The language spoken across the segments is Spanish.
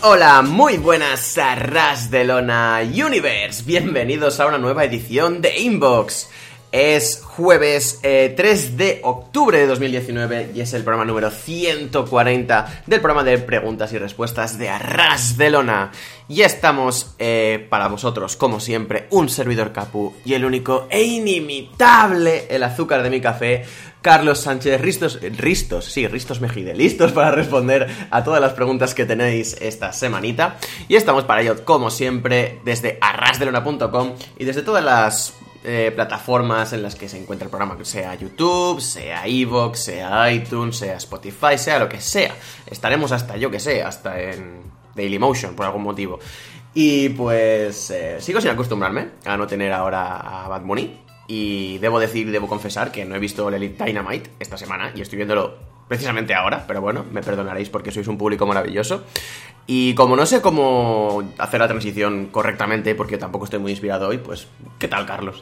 Hola, muy buenas a Ras de Lona Universe. Bienvenidos a una nueva edición de Inbox. Es jueves 3 de octubre de 2019 y es el programa número 140 del programa de preguntas y respuestas de Arras de Lona. Y estamos para vosotros, como siempre, un servidor Capu y el único e inimitable, el azúcar de mi café, Carlos Sánchez Ristos Mejide, listos para responder a todas las preguntas que tenéis esta semanita. Y estamos para ello, como siempre, desde arrasdelona.com y desde todas las plataformas en las que se encuentra el programa, sea YouTube, sea iVoox, sea iTunes, sea Spotify, sea lo que sea. Estaremos hasta, yo que sé, hasta en Dailymotion, por algún motivo. Y pues sigo sin acostumbrarme a no tener ahora a Bad Bunny. Y debo confesar que no he visto el Elite Dynamite esta semana y estoy viéndolo precisamente ahora, pero bueno, me perdonaréis porque sois un público maravilloso. Y como no sé cómo hacer la transición correctamente, porque tampoco estoy muy inspirado hoy, pues, ¿qué tal, Carlos?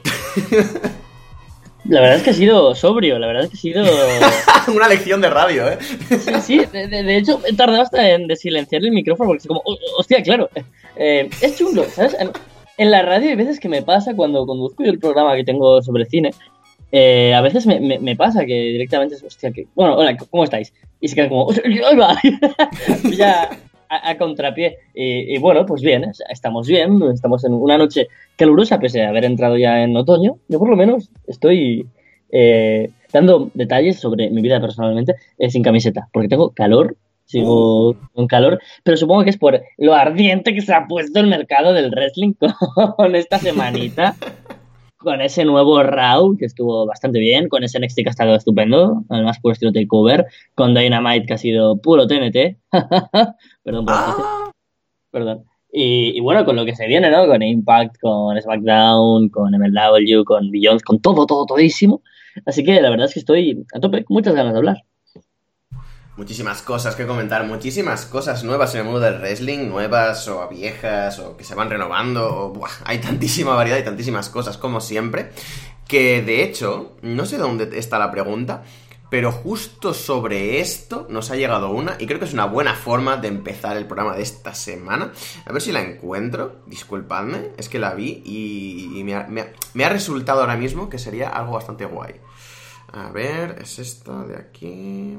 La verdad es que ha sido sobrio, la verdad es que ha sido... Una lección de radio, ¿eh? Sí, de hecho he tardado hasta en desilenciar el micrófono porque es como, hostia, claro, es chulo, ¿sabes? En la radio hay veces que me pasa cuando conduzco yo el programa que tengo sobre cine, a veces me pasa que directamente es, hostia, que... Bueno, hola, ¿cómo estáis? Y se quedan como, ¡ay, va! Ya... A contrapié. Y bueno, pues bien, estamos bien, estamos en una noche calurosa pese a haber entrado ya en otoño. Yo por lo menos estoy dando detalles sobre mi vida personalmente sin camiseta, porque tengo calor, sigo con calor, pero supongo que es por lo ardiente que se ha puesto el mercado del wrestling con esta semanita. Con ese nuevo Raw, que estuvo bastante bien, con ese NXT que ha estado estupendo, además puro estilo takeover, con Dynamite que ha sido puro TNT, perdón por el chiste, perdón. Y bueno, con lo que se viene, ¿no? Con Impact, con SmackDown, con MLW, con Beyond, con todísimo. Así que la verdad es que estoy a tope, con muchas ganas de hablar. Muchísimas cosas que comentar, muchísimas cosas nuevas en el mundo del wrestling, nuevas o viejas o que se van renovando, hay tantísima variedad y tantísimas cosas como siempre, que de hecho, no sé dónde está la pregunta, pero justo sobre esto nos ha llegado una y creo que es una buena forma de empezar el programa de esta semana. A ver si la encuentro, disculpadme, es que la vi y me ha resultado ahora mismo que sería algo bastante guay. A ver, ¿es esta de aquí?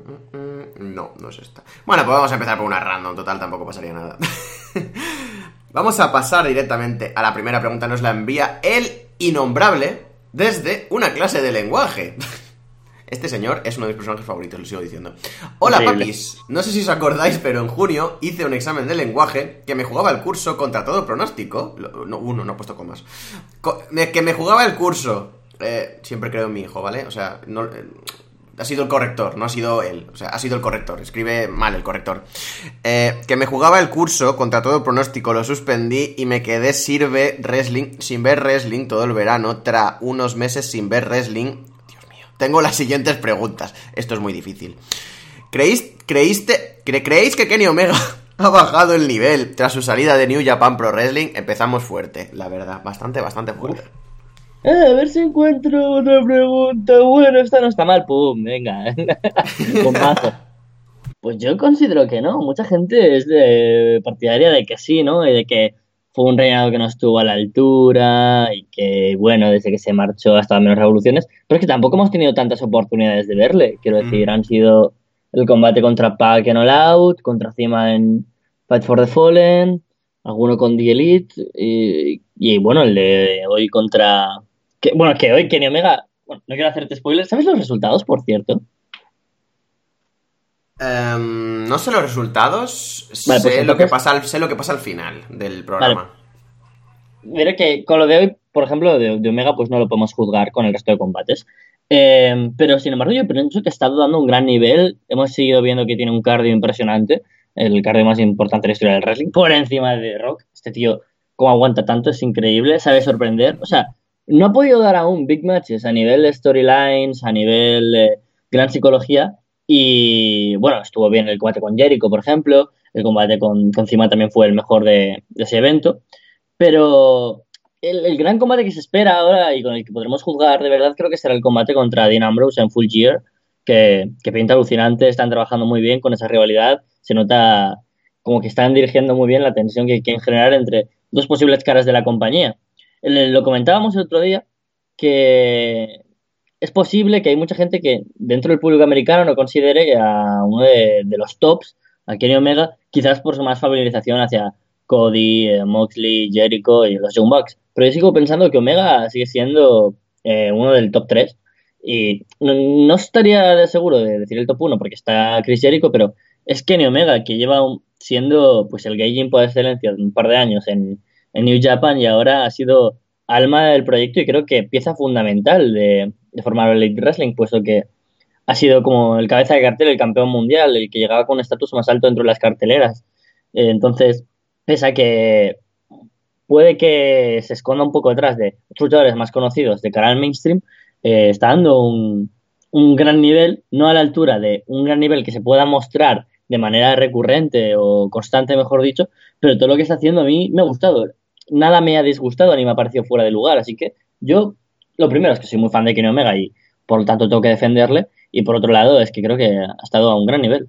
No, no es esta. Bueno, pues vamos a empezar por una random, total, tampoco pasaría nada. Vamos a pasar directamente a la primera pregunta. Nos la envía el innombrable desde una clase de lenguaje. Este señor es uno de mis personajes favoritos, lo sigo diciendo. Hola, increíble. Papis, no sé si os acordáis, pero en junio hice un examen de lenguaje que me jugaba el curso contra todo pronóstico. No he puesto comas. Que me jugaba el curso... siempre creo en mi hijo, ¿vale? O sea, no, ha sido el corrector, no ha sido él. O sea, ha sido el corrector, escribe mal el corrector. Que me jugaba el curso contra todo pronóstico, lo suspendí y me quedé sin ver wrestling todo el verano, tras unos meses sin ver wrestling. Dios mío. Tengo las siguientes preguntas. Esto es muy difícil. ¿Creéis que Kenny Omega ha bajado el nivel tras su salida de New Japan Pro Wrestling? Empezamos fuerte, la verdad, bastante fuerte. A ver si encuentro otra pregunta. Bueno, esta no está mal. Pum, venga. Bombazo. Pues yo considero que no. Mucha gente es partidaria de que sí, ¿no? Y de que fue un reinado que no estuvo a la altura y que, bueno, desde que se marchó ha estado menos revoluciones. Pero es que tampoco hemos tenido tantas oportunidades de verle. Quiero decir, han sido el combate contra Pac en All Out, contra Cima en Fight for the Fallen, alguno con The Elite y bueno, el de hoy contra... que hoy Kenny Omega... Bueno, no quiero hacerte spoilers. ¿Sabes los resultados, por cierto? No sé los resultados, Vale, pues sé entonces... lo que pasa al final del programa. Vale. Mira que con lo de hoy, por ejemplo, de Omega, pues no lo podemos juzgar con el resto de combates. Pero sin embargo, yo pienso que está dando un gran nivel. Hemos seguido viendo que tiene un cardio impresionante, el cardio más importante de la historia del wrestling, por encima de Rock. Este tío, cómo aguanta tanto, es increíble, sabe sorprender. O sea, no ha podido dar aún big matches a nivel de storylines, a nivel de gran psicología. Y bueno, estuvo bien el combate con Jericho, por ejemplo. El combate con Cima también fue el mejor de ese evento. Pero el gran combate que se espera ahora y con el que podremos juzgar de verdad creo que será el combate contra Dean Ambrose en Full Gear, que pinta alucinante, están trabajando muy bien con esa rivalidad, se nota como que están dirigiendo muy bien la tensión que quieren generar entre dos posibles caras de la compañía. Lo comentábamos el otro día, que es posible que hay mucha gente que dentro del público americano no considere a uno de los tops, a Kenny Omega, quizás por su más familiarización hacia Cody, Moxley, Jericho y los Young Bucks. Pero yo sigo pensando que Omega sigue siendo uno del top 3. Y no estaría de seguro de decir el top 1 porque está Chris Jericho, pero es Kenny Omega que lleva siendo pues el gaijin por excelencia un par de años en New Japan y ahora ha sido alma del proyecto y creo que pieza fundamental de formar el Elite Wrestling, puesto que ha sido como el cabeza de cartel, el campeón mundial, el que llegaba con un estatus más alto dentro de las carteleras. Entonces, pese a que puede que se esconda un poco detrás de otros luchadores más conocidos de cara al mainstream, está dando un gran nivel, no a la altura de un gran nivel que se pueda mostrar de manera recurrente o constante, mejor dicho, pero todo lo que está haciendo a mí me ha gustado. Nada me ha disgustado ni me ha parecido fuera de lugar, así que yo, lo primero es que soy muy fan de Kenny Omega y por lo tanto tengo que defenderle, y por otro lado es que creo que ha estado a un gran nivel.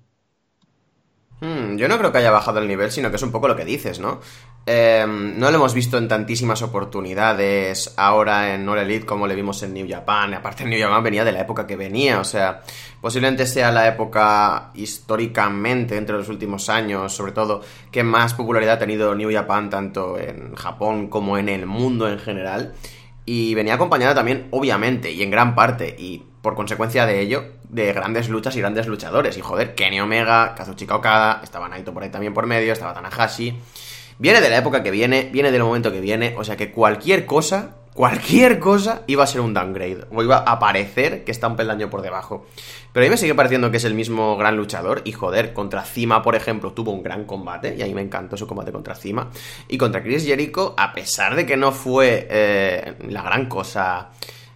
Yo no creo que haya bajado el nivel, sino que es un poco lo que dices, ¿no? No lo hemos visto en tantísimas oportunidades ahora en All Elite como le vimos en New Japan. Aparte, en New Japan venía de la época que venía, o sea, posiblemente sea la época históricamente, entre los últimos años, sobre todo, que más popularidad ha tenido New Japan tanto en Japón como en el mundo en general. Y venía acompañada también, obviamente, y en gran parte, y por consecuencia de ello, de grandes luchas y grandes luchadores. Y joder, Kenny Omega, Kazuchika Okada, estaba Naito por ahí también por medio, estaba Tanahashi. Viene de la época que viene del momento que viene, o sea que cualquier cosa iba a ser un downgrade, o iba a parecer que está un peldaño por debajo. Pero a mí me sigue pareciendo que es el mismo gran luchador, y joder, contra Cima, por ejemplo, tuvo un gran combate, y a mí me encantó su combate contra Cima, y contra Chris Jericho, a pesar de que no fue la gran cosa,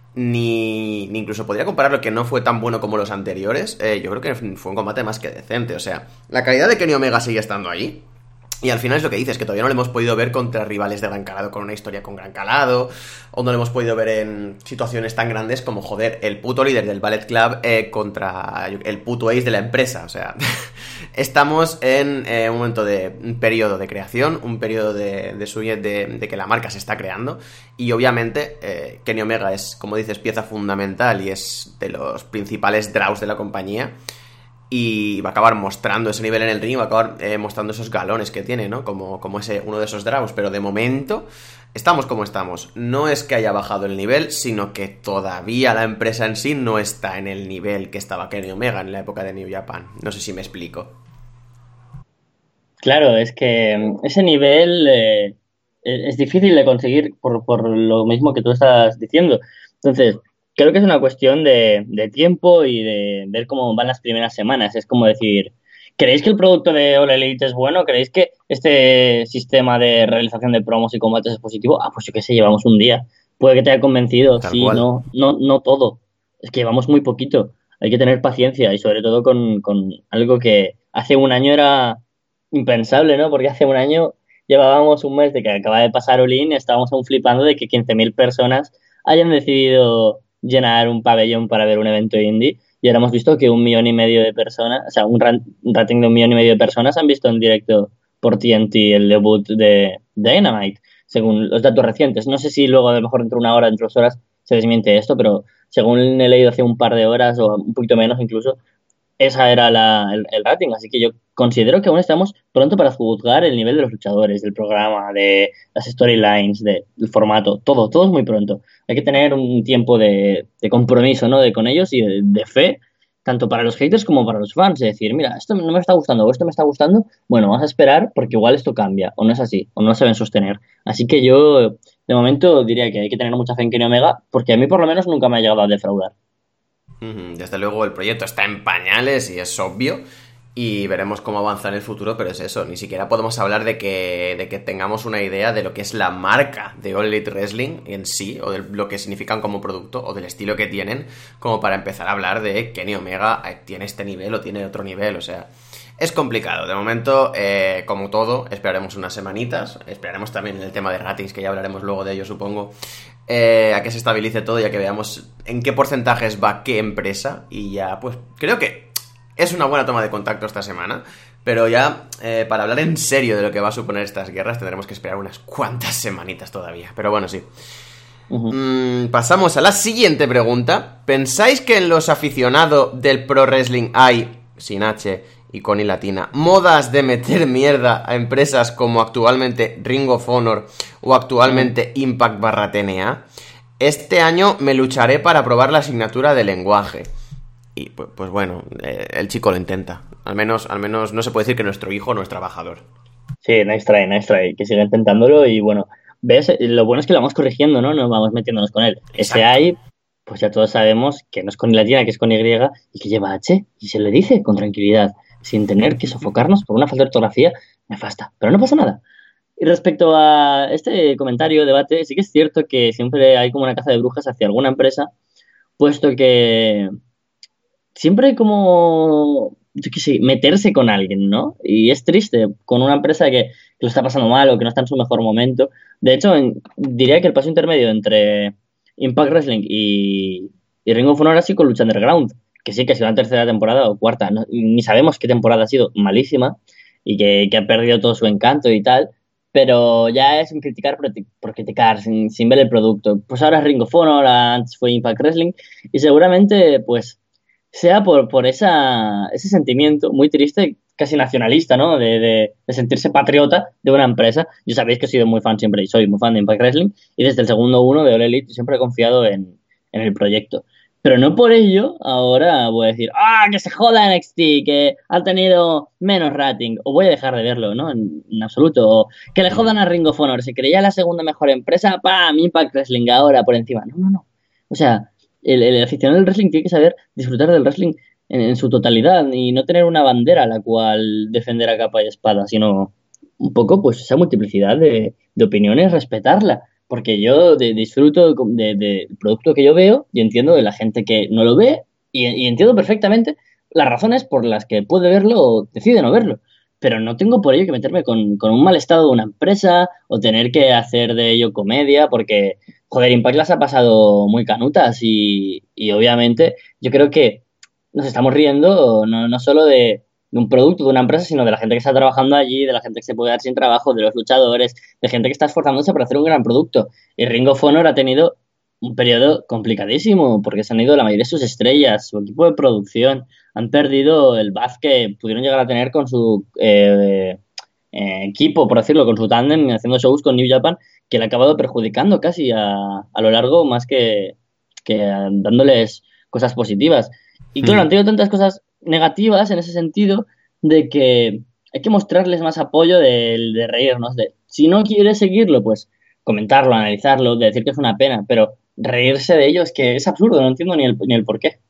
ni incluso podría compararlo, que no fue tan bueno como los anteriores, yo creo que fue un combate más que decente, o sea, la calidad de Kenny Omega sigue estando ahí. Y al final es lo que dices, que todavía no lo hemos podido ver contra rivales de gran calado, con una historia con gran calado, o no lo hemos podido ver en situaciones tan grandes como, joder, el puto líder del Ballet Club contra el puto ace de la empresa. O sea, estamos en un momento de un periodo de creación, un periodo de que la marca se está creando, y obviamente Kenny Omega es, como dices, pieza fundamental y es de los principales draws de la compañía. Y va a acabar mostrando ese nivel en el ring, va a acabar mostrando esos galones que tiene, ¿no? Como ese, uno de esos draws. Pero de momento, estamos como estamos. No es que haya bajado el nivel, sino que todavía la empresa en sí no está en el nivel que estaba Kenny Omega en la época de New Japan. No sé si me explico. Claro, es que ese nivel es difícil de conseguir por lo mismo que tú estás diciendo. Entonces, creo que es una cuestión de tiempo y de ver cómo van las primeras semanas. Es como decir, ¿creéis que el producto de All Elite es bueno? ¿Creéis que este sistema de realización de promos y combates es positivo? Ah, pues yo qué sé, llevamos un día. Puede que te haya convencido. Tal Sí, cual. no todo. Es que llevamos muy poquito. Hay que tener paciencia y sobre todo con algo que hace un año era impensable, ¿no? Porque hace un año llevábamos un mes de que acaba de pasar Olin y estábamos aún flipando de que 15.000 personas hayan decidido llenar un pabellón para ver un evento indie, y ahora hemos visto que 1,5 millones de personas, o sea, un rating de 1,5 millones de personas han visto en directo por TNT el debut de Dynamite, según los datos recientes. No sé si luego a lo mejor dentro de una hora, dentro de 2 horas se desmiente esto, pero según he leído hace un par de horas o un poquito menos incluso, esa era el rating, así que yo considero que aún estamos pronto para juzgar el nivel de los luchadores, del programa, de las storylines, del formato, todo es muy pronto. Hay que tener un tiempo de compromiso, ¿no? Con ellos y de fe, tanto para los haters como para los fans, de decir, mira, esto no me está gustando o esto me está gustando, bueno, vamos a esperar porque igual esto cambia, o no es así, o no saben sostener. Así que yo, de momento, diría que hay que tener mucha fe en Kenny Omega, porque a mí por lo menos nunca me ha llegado a defraudar. Desde luego el proyecto está en pañales y es obvio, y veremos cómo avanza en el futuro, pero es eso, ni siquiera podemos hablar de que tengamos una idea de lo que es la marca de All Elite Wrestling en sí, o de lo que significan como producto, o del estilo que tienen, como para empezar a hablar de Kenny Omega tiene este nivel o tiene otro nivel, o sea, es complicado. De momento, como todo, esperaremos unas semanitas, esperaremos también en el tema de ratings, que ya hablaremos luego de ello, supongo, a que se estabilice todo y a que veamos en qué porcentajes va qué empresa, y ya, pues, creo que es una buena toma de contacto esta semana Pero ya, para hablar en serio de lo que va a suponer estas guerras, tendremos que esperar unas cuantas semanitas todavía. Pero bueno, sí. Pasamos a la siguiente pregunta. ¿Pensáis que en los aficionados del pro wrestling hay, sin H y con I latina, modas de meter mierda a empresas como actualmente Ring of Honor o actualmente Impact /TNA? Este año me lucharé para probar la asignatura de lenguaje. Y pues bueno, el chico lo intenta. Al menos no se puede decir que nuestro hijo no es trabajador. Sí, nice try, que siga intentándolo y bueno, ves, lo bueno es que lo vamos corrigiendo, ¿no? No vamos metiéndonos con él. Exacto. Ese hay, pues ya todos sabemos que no es con I latina, que es con Y y que lleva H y se le dice con tranquilidad, sin tener que sofocarnos por una falta de ortografía nefasta. Pero no pasa nada. Y respecto a este comentario, debate, sí que es cierto que siempre hay como una caza de brujas hacia alguna empresa, puesto que siempre hay como, yo qué sé, meterse con alguien, ¿no? Y es triste con una empresa que lo está pasando mal o que no está en su mejor momento. De hecho, diría que el paso intermedio entre Impact Wrestling y Ring of Honor ha sido con Lucha Underground, que sí que ha sido la tercera temporada o cuarta, ¿no? Ni sabemos qué temporada ha sido, malísima, y que ha perdido todo su encanto y tal, pero ya es un criticar por criticar, sin ver el producto. Pues ahora es Ring of Honor, antes fue Impact Wrestling, y seguramente, pues, sea por ese sentimiento muy triste, casi nacionalista, ¿no? De sentirse patriota de una empresa. Yo sabéis que he sido muy fan siempre, y soy muy fan de Impact Wrestling, y desde el segundo uno de All Elite siempre he confiado en el proyecto. Pero no por ello ahora voy a decir, que se joda NXT, que ha tenido menos rating, o voy a dejar de verlo, ¿no? En absoluto. O que le jodan a Ring of Honor, se creía la segunda mejor empresa, ¡pam! Impact Wrestling ahora por encima. No. O sea, el aficionado del wrestling tiene que saber disfrutar del wrestling en su totalidad y no tener una bandera a la cual defender a capa y espada, sino un poco, pues, esa multiplicidad de opiniones, respetarla. Porque yo disfruto del producto que yo veo y entiendo de la gente que no lo ve y entiendo perfectamente las razones por las que puede verlo o decide no verlo. Pero no tengo por ello que meterme con un mal estado de una empresa o tener que hacer de ello comedia porque, joder, Impact las ha pasado muy canutas y obviamente yo creo que nos estamos riendo no solo de un producto, de una empresa, sino de la gente que está trabajando allí, de la gente que se puede dar sin trabajo, de los luchadores, de gente que está esforzándose para hacer un gran producto. Y Ring of Honor ha tenido un periodo complicadísimo, porque se han ido la mayoría de sus estrellas, su equipo de producción, han perdido el buzz que pudieron llegar a tener con su equipo, por decirlo, con su tándem, haciendo shows con New Japan, que le ha acabado perjudicando casi a lo largo, más que dándoles cosas positivas. Y claro, han tenido tantas cosas negativas en ese sentido de que hay que mostrarles más apoyo de reírnos. Si no quieres seguirlo, pues comentarlo, analizarlo, de decir que es una pena, pero reírse de ello es que es absurdo, no entiendo ni el por qué.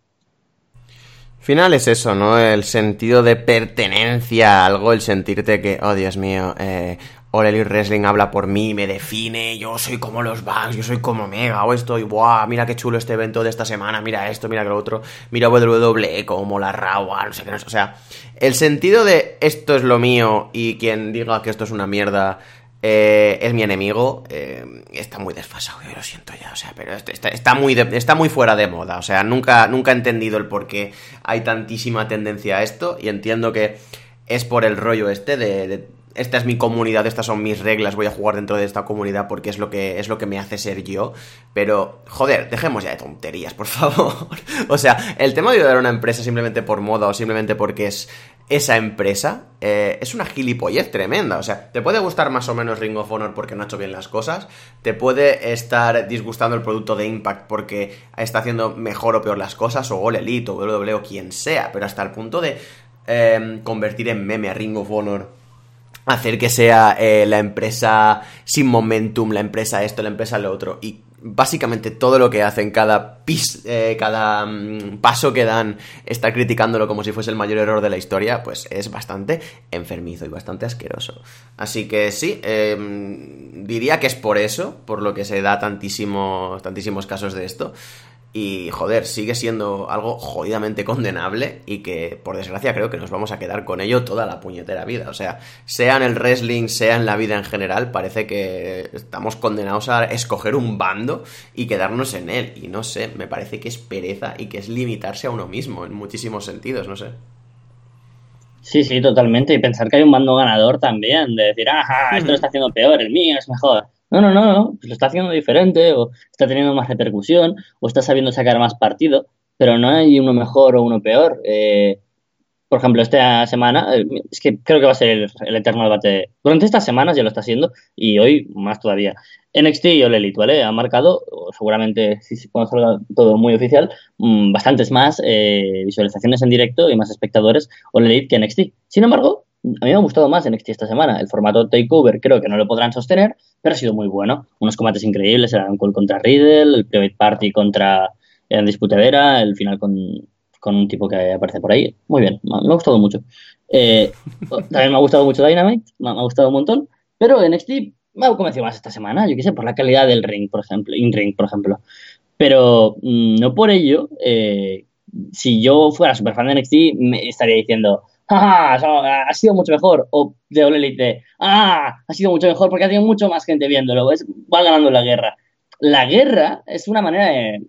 Al final es eso, ¿no? El sentido de pertenencia a algo, el sentirte que, oh Dios mío, All Elite Wrestling habla por mí, me define, yo soy como los Bucks, yo soy como Mega, o estoy, ¡buah! Mira qué chulo este evento de esta semana, mira esto, mira que lo otro, mira WWE, como la Raw, no sé qué, no sé. O sea, el sentido de esto es lo mío y quien diga que esto es una mierda es mi enemigo, está muy desfasado, yo lo siento ya, o sea, pero está muy fuera de moda, o sea, nunca he entendido el por qué hay tantísima tendencia a esto y entiendo que es por el rollo de esta es mi comunidad, estas son mis reglas, voy a jugar dentro de esta comunidad porque es lo que me hace ser yo. Pero, joder, dejemos ya de tonterías, por favor. O sea, el tema de ayudar a una empresa simplemente por moda o simplemente porque es esa empresa es una gilipollez tremenda. O sea, te puede gustar más o menos Ring of Honor porque no ha hecho bien las cosas, te puede estar disgustando el producto de Impact porque está haciendo mejor o peor las cosas, o All Elite o WWE o quien sea, pero hasta el punto de convertir en meme a Ring of Honor, hacer que sea la empresa sin momentum, la empresa esto, la empresa lo otro, y básicamente todo lo que hacen, cada paso que dan, está criticándolo como si fuese el mayor error de la historia, pues es bastante enfermizo y bastante asqueroso. Así que sí, diría que es por eso, por lo que se da tantísimos casos de esto. Y, joder, sigue siendo algo jodidamente condenable y que, por desgracia, creo que nos vamos a quedar con ello toda la puñetera vida. O sea, sea en el wrestling, sea en la vida en general, parece que estamos condenados a escoger un bando y quedarnos en él. Y no sé, me parece que es pereza y que es limitarse a uno mismo en muchísimos sentidos, no sé. Sí, sí, totalmente. Y pensar que hay un bando ganador también, de decir, ajá, esto lo está haciendo peor, el mío es mejor. No, no, no, no, pues lo está haciendo diferente, o está teniendo más repercusión, o está sabiendo sacar más partido, pero no hay uno mejor o uno peor. Por ejemplo, esta semana, es que creo que va a ser el eterno debate. Durante estas semanas ya lo está haciendo y hoy más todavía. NXT y All Elite, ¿vale? Han marcado, o seguramente, si cuando salga todo muy oficial, bastantes más visualizaciones en directo y más espectadores All Elite que NXT. Sin embargo, a mí me ha gustado más NXT esta semana. El formato Takeover creo que no lo podrán sostener, pero ha sido muy bueno. Unos combates increíbles, el Adam Cole contra Riddle, el Private Party contra Disputadera, el final con un tipo que aparece por ahí. Muy bien, me ha gustado mucho. También me ha gustado mucho Dynamite, me ha gustado un montón, pero NXT me ha convencido más esta semana, yo qué sé, por la calidad del ring, por ejemplo, in-ring, por ejemplo. Pero no por ello, si yo fuera super fan de NXT, me estaría diciendo, ¡ah! Ha sido mucho mejor. O de All Elite, ¡ah! Ha sido mucho mejor porque ha tenido mucho más gente viéndolo. Va ganando la guerra. La guerra es una manera de,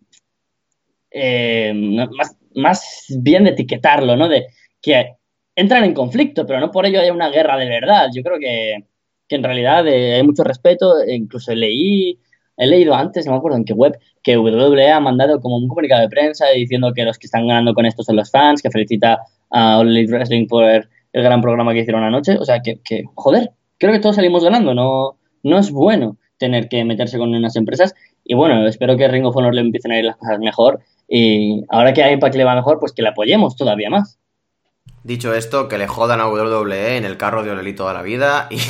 más bien de etiquetarlo, ¿no? De que entran en conflicto, pero no por ello haya una guerra de verdad. Yo creo que en realidad hay mucho respeto, incluso he leído antes, no me acuerdo en qué web, que WWE ha mandado como un comunicado de prensa diciendo que los que están ganando con esto son los fans, que felicita a All Elite Wrestling por el gran programa que hicieron anoche. O sea, joder, creo que todos salimos ganando, no es bueno tener que meterse con unas empresas. Y bueno, espero que Ring of Honor le empiecen a ir las cosas mejor y ahora que a Impact le va mejor, pues que le apoyemos todavía más. Dicho esto, que le jodan a WWE en el carro de Oleli toda la vida y...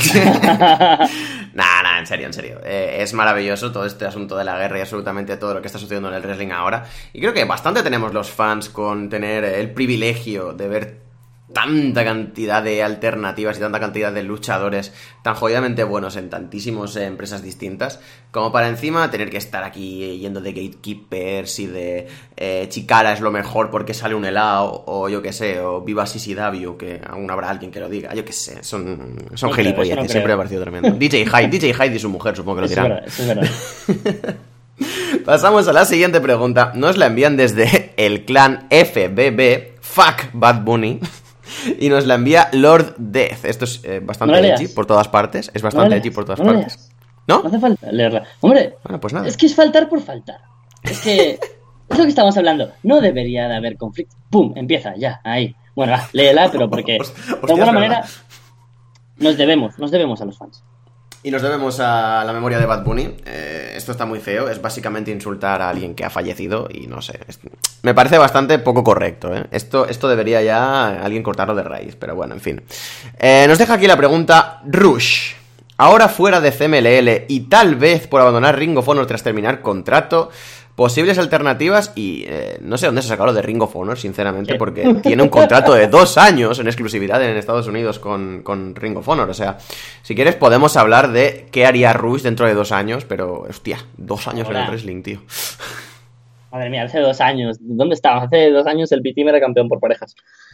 Nah, en serio, en serio. Es maravilloso todo este asunto de la guerra y absolutamente todo lo que está sucediendo en el wrestling ahora. Y creo que bastante tenemos los fans con tener el privilegio de ver tanta cantidad de alternativas y tanta cantidad de luchadores tan jodidamente buenos en tantísimas empresas distintas, como para encima tener que estar aquí yendo de gatekeepers y de Chikara es lo mejor porque sale un helado, o yo que sé, o Viva CCW, que aún habrá alguien que lo diga, yo que sé, son No gilipolleces, siempre me ha parecido tremendo. DJ Hyde y su mujer, supongo que lo dirán. Eso es verdad. Pasamos a la siguiente pregunta. Nos la envían desde el clan FBB, Fuck Bad Bunny. Y nos la envía Lord Death. Esto es bastante edgy por todas partes. Es bastante edgy por todas partes. ¿No? No hace falta leerla. Hombre, bueno, pues nada. Es que es faltar por faltar. Es que es lo que estamos hablando. No debería de haber conflicto. ¡Pum! Empieza, ya, ahí. Bueno, va, léela, pero porque de alguna manera nos debemos a los fans. Y nos debemos a la memoria de Bad Bunny. Esto está muy feo. Es básicamente insultar a alguien que ha fallecido. Y no sé. Me parece bastante poco correcto, ¿eh? Esto debería ya alguien cortarlo de raíz. Pero bueno, en fin. Nos deja aquí la pregunta Rush. Ahora fuera de CMLL y tal vez por abandonar Ring of Honor tras terminar contrato. Posibles alternativas y no sé dónde se ha sacado lo de Ring of Honor, sinceramente, porque tiene un contrato de 2 años en exclusividad en Estados Unidos con Ring of Honor. O sea, si quieres podemos hablar de qué haría Rush dentro de 2 años, pero, hostia, 2 años en el wrestling, tío. Madre mía, hace 2 años. ¿Dónde estábamos? Hace 2 años el B-Team era campeón por parejas.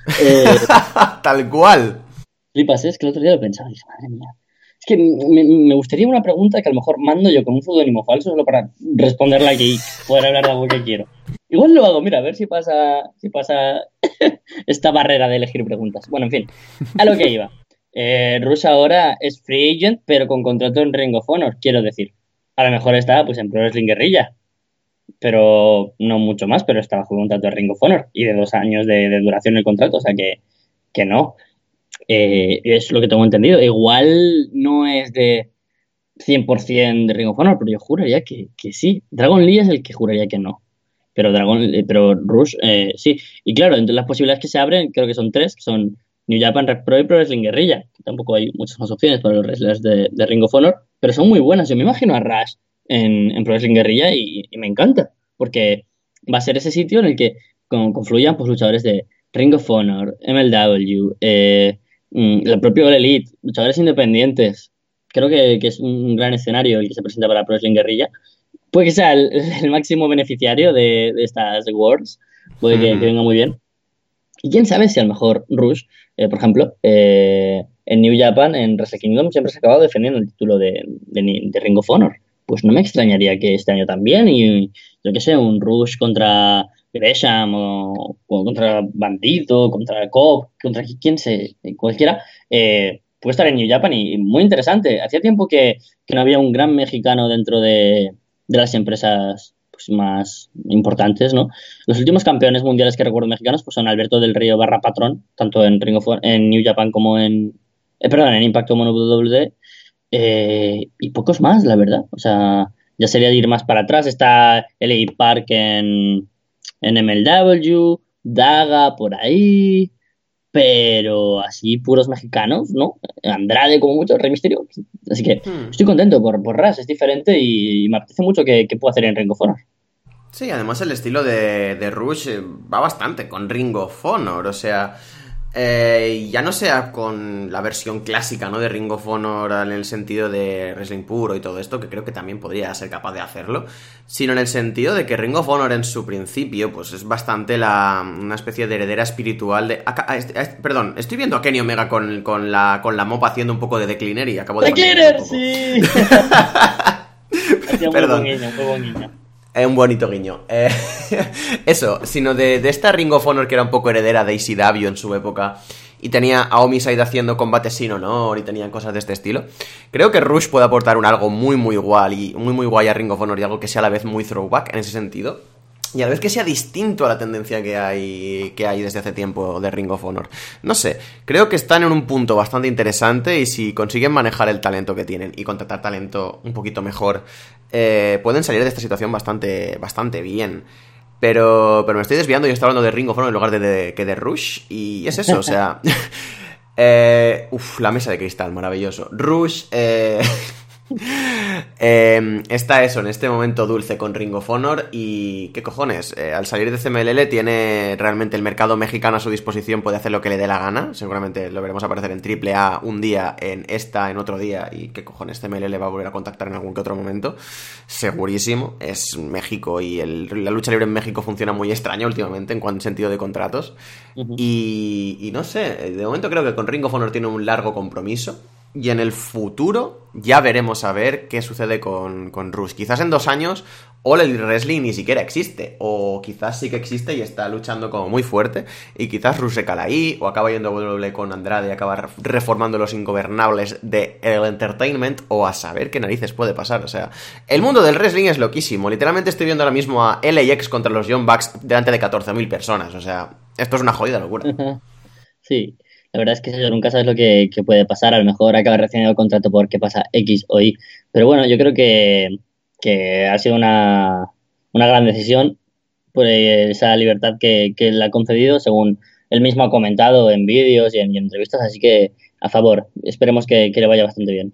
Tal cual. Flipas, es que el otro día lo pensaba y dije, madre mía. Es que me gustaría una pregunta que a lo mejor mando yo con un pseudónimo falso solo para responderla aquí y poder hablar de algo que quiero. Igual lo hago, mira, a ver si pasa esta barrera de elegir preguntas. Bueno, en fin, a lo que iba. Rush ahora es free agent, pero con contrato en Ring of Honor, quiero decir. A lo mejor está pues en Pro Wrestling Guerrilla, pero no mucho más, pero está bajo contrato de Ring of Honor y de 2 años de duración el contrato, o sea que no. Es lo que tengo entendido. Igual no es de 100% de Ring of Honor, pero yo juraría que sí. Dragon Lee es el que juraría que no. Pero Rush, sí. Y claro, entre las posibilidades que se abren, creo que son 3, que son New Japan, Rev Pro y Pro Wrestling Guerrilla. Tampoco hay muchas más opciones para los wrestlers de Ring of Honor, pero son muy buenas. Yo me imagino a Rush en Pro Wrestling Guerrilla y me encanta, porque va a ser ese sitio en el que confluyan pues, luchadores de Ring of Honor, MLW, el propio All Elite, luchadores independientes. Creo que es un gran escenario el que se presenta para Pro Wrestling Guerrilla. Puede que sea el máximo beneficiario de estas awards. Puede que venga muy bien. Y quién sabe si a lo mejor Rush, por ejemplo, en New Japan, en Wrestle Kingdom, siempre se ha acabado defendiendo el título de Ring of Honor. Pues no me extrañaría que este año también, y yo qué sé, un Rush contra Gresham o contra Bandito, contra Cobb, contra quien se, cualquiera, puede estar en New Japan y muy interesante. Hacía tiempo que no había un gran mexicano dentro de las empresas pues, más importantes, ¿no? Los últimos campeones mundiales que recuerdo mexicanos pues, son Alberto del Río barra Patrón, tanto en en New Japan como perdón, en Impact como en WWE, y pocos más, la verdad. O sea, ya sería de ir más para atrás. Está LA Park en MLW, Daga por ahí, pero así puros mexicanos, ¿no? Andrade como mucho, Rey Mysterio. Así que Hmm. estoy contento por Ras, es diferente y me apetece mucho que pueda hacer en Ring of Honor. Sí, además el estilo de Rush va bastante con Ring of Honor, o sea, ya no sea con la versión clásica, ¿no? De Ring of Honor en el sentido de wrestling puro y todo esto, que creo que también podría ser capaz de hacerlo, sino en el sentido de que Ring of Honor en su principio, pues es bastante una especie de heredera espiritual de... perdón, estoy viendo a Kenny Omega con la mopa haciendo un poco de decliner y acabo de... ¡Decliner, sí! Hacía Perdón. muy buen guiño. Un bonito guiño. Eso, sino de esta Ring of Honor que era un poco heredera de ECW en su época y tenía a Homicide haciendo combates sin honor y tenían cosas de este estilo. Creo que Rush puede aportar algo muy muy guay y muy guay a Ring of Honor y algo que sea a la vez muy throwback en ese sentido. Y a la vez que sea distinto a la tendencia que hay desde hace tiempo de Ring of Honor. No sé, creo que están en un punto bastante interesante y si consiguen manejar el talento que tienen y contratar talento un poquito mejor, pueden salir de esta situación bastante bien. Pero me estoy desviando y estoy hablando de Ring of Honor en lugar que de Rush. Y es eso, o sea... la mesa de cristal, maravilloso. Rush... está eso en este momento dulce con Ring of Honor y qué cojones, al salir de CMLL tiene realmente el mercado mexicano a su disposición, puede hacer lo que le dé la gana, seguramente lo veremos aparecer en AAA un día, en otro día y qué cojones, CMLL va a volver a contactar en algún que otro momento, segurísimo, es México y la lucha libre en México funciona muy extraño últimamente en sentido de contratos. Uh-huh. Y no sé, de momento creo que con Ring of Honor tiene un largo compromiso. Y en el futuro ya veremos a ver qué sucede con Rush. Quizás en 2 años All Elite Wrestling ni siquiera existe. O quizás sí que existe y está luchando como muy fuerte. Y quizás Rush se cala ahí. O acaba yendo a WWE con Andrade y acaba reformando los ingobernables de el entertainment. O a saber qué narices puede pasar. O sea, el mundo del wrestling es loquísimo. Literalmente estoy viendo ahora mismo a LAX contra los Young Bucks delante de 14.000 personas. O sea, esto es una jodida locura. Sí, la verdad es que eso nunca sabes lo que puede pasar. A lo mejor acaba recibiendo el contrato porque pasa X o Y. Pero bueno, yo creo que ha sido una gran decisión por esa libertad que le ha concedido, según él mismo ha comentado en vídeos y en entrevistas. Así que a favor, esperemos que le vaya bastante bien.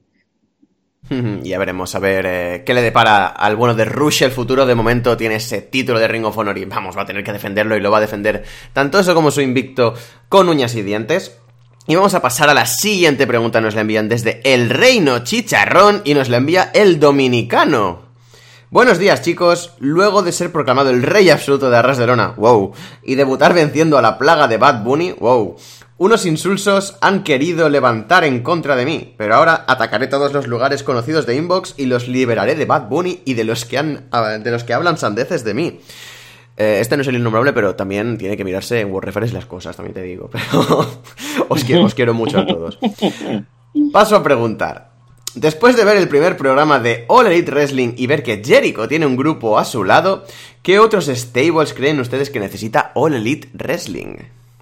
Ya veremos a ver qué le depara al bueno de Rush el futuro. De momento tiene ese título de Ring of Honor y vamos, va a tener que defenderlo y lo va a defender tanto eso como su invicto con uñas y dientes. Y vamos a pasar a la siguiente pregunta. Nos la envían desde El Reino Chicharrón y nos la envía el Dominicano. Buenos días, chicos. Luego de ser proclamado el rey absoluto de Arras de Lona, wow, y debutar venciendo a la plaga de Bad Bunny, wow, unos insulsos han querido levantar en contra de mí, pero ahora atacaré todos los lugares conocidos de Inbox y los liberaré de Bad Bunny y de los que hablan sandeces de mí. Este no es el innombrable, pero también tiene que mirarse en World Reference las cosas, también te digo. Pero os quiero mucho a todos. Paso a preguntar. Después de ver el primer programa de All Elite Wrestling y ver que Jericho tiene un grupo a su lado, ¿qué otros stables creen ustedes que necesita All Elite Wrestling?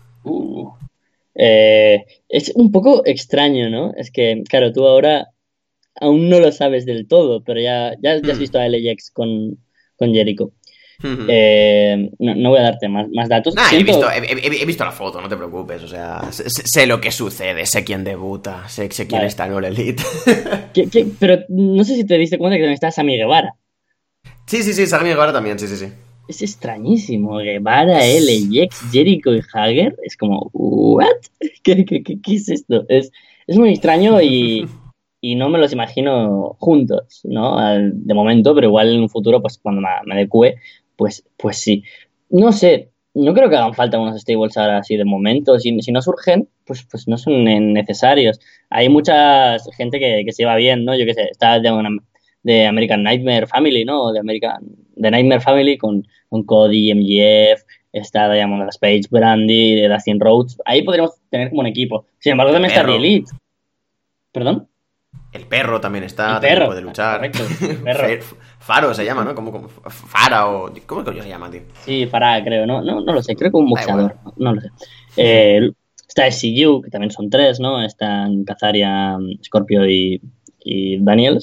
Es un poco extraño, ¿no? Es que, claro, tú ahora aún no lo sabes del todo, pero ya has visto a LAX con Jericho. No voy a darte más datos. Nah, he visto la foto, no te preocupes. O sea, sé lo que sucede, sé quién debuta, sé quién está en All Elite. Pero no sé si te diste cuenta que también está Sammy Guevara. Sí, Sammy Guevara también, sí. Es extrañísimo. Guevara, LAX, Jericho y Hager. Es como, ¿what? ¿Qué es esto? Es muy extraño y no me los imagino juntos, ¿no? De momento, pero igual en un futuro, pues cuando me adecue, pues sí. No sé, no creo que hagan falta unos stables ahora así de momento. Si no surgen, pues no son necesarios. Hay mucha gente que se va bien, ¿no? Yo qué sé, está de American Nightmare Family, ¿no? De American The Nightmare Family con Cody, MJF, está Diamond Dallas Page, Brandy, Dustin Rhodes. Ahí podríamos tener como un equipo. Sin embargo, también está The Elite. ¿Perdón? El perro también está, el perro, también puede luchar. Correcto, el perro. Faro se llama, ¿no? Como Fara o... ¿Cómo coño se llama, tío? Sí, Farah, creo, no lo sé, creo que un boxeador, no lo sé. Está SCU, que también son 3, ¿no? Están Kazarian, Scorpio y Daniels.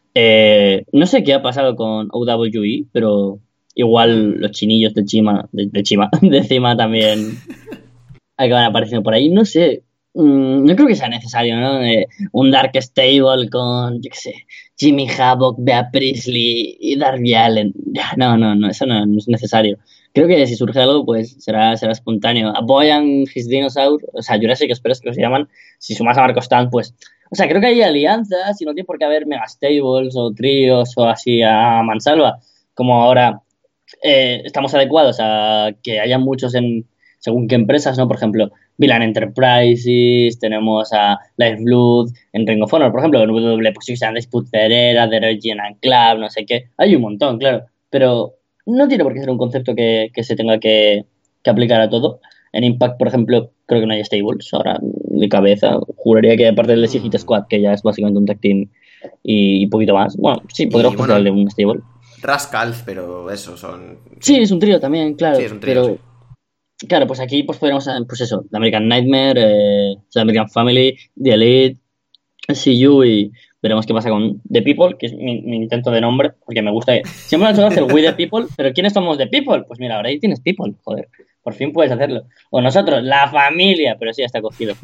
No sé qué ha pasado con OWE, pero igual los chinillos de Chima, de Cima también acaban apareciendo por ahí. No sé, no creo que sea necesario, ¿no? Un Dark Stable con, yo qué sé, Jimmy Havoc, Bea Priestley y Darby Allin. No, eso no es necesario. Creo que si surge algo, pues será espontáneo. Apoyan His Dinosaur, o sea, Jurassic Express, que se llaman. Si sumas a Marco Stunt, pues... O sea, creo que hay alianzas y no tiene por qué haber mega stables o tríos o así a mansalva. Como ahora estamos adecuados a que haya muchos en según qué empresas, ¿no? Por ejemplo, Villain Enterprises, tenemos a Lifeblood, en Ring of Honor, por ejemplo, en WWE, pues sí, sean Dispute Ferreira, The Regional Club, no sé qué. Hay un montón, claro, pero no tiene por qué ser un concepto que se tenga que aplicar a todo. En Impact, por ejemplo, creo que no hay stables. Ahora, de cabeza, juraría que aparte del Hit Squad, que ya es básicamente un tag team y poquito más. Bueno, sí, podríamos considerarle un stable. Rascals, pero eso, son... Sí, es un trío también, claro. Sí, es un trío, pero... Sí. Claro, pues aquí pues podríamos, pues eso, The American Nightmare, The American Family, The Elite, CU y veremos qué pasa con The People, que es mi intento de nombre, porque me gusta. Siempre me ha hecho hacer We The People, pero ¿quiénes somos The People? Pues mira, ahora ahí tienes People, joder, por fin puedes hacerlo. O nosotros, la familia, pero sí, ya está cogido.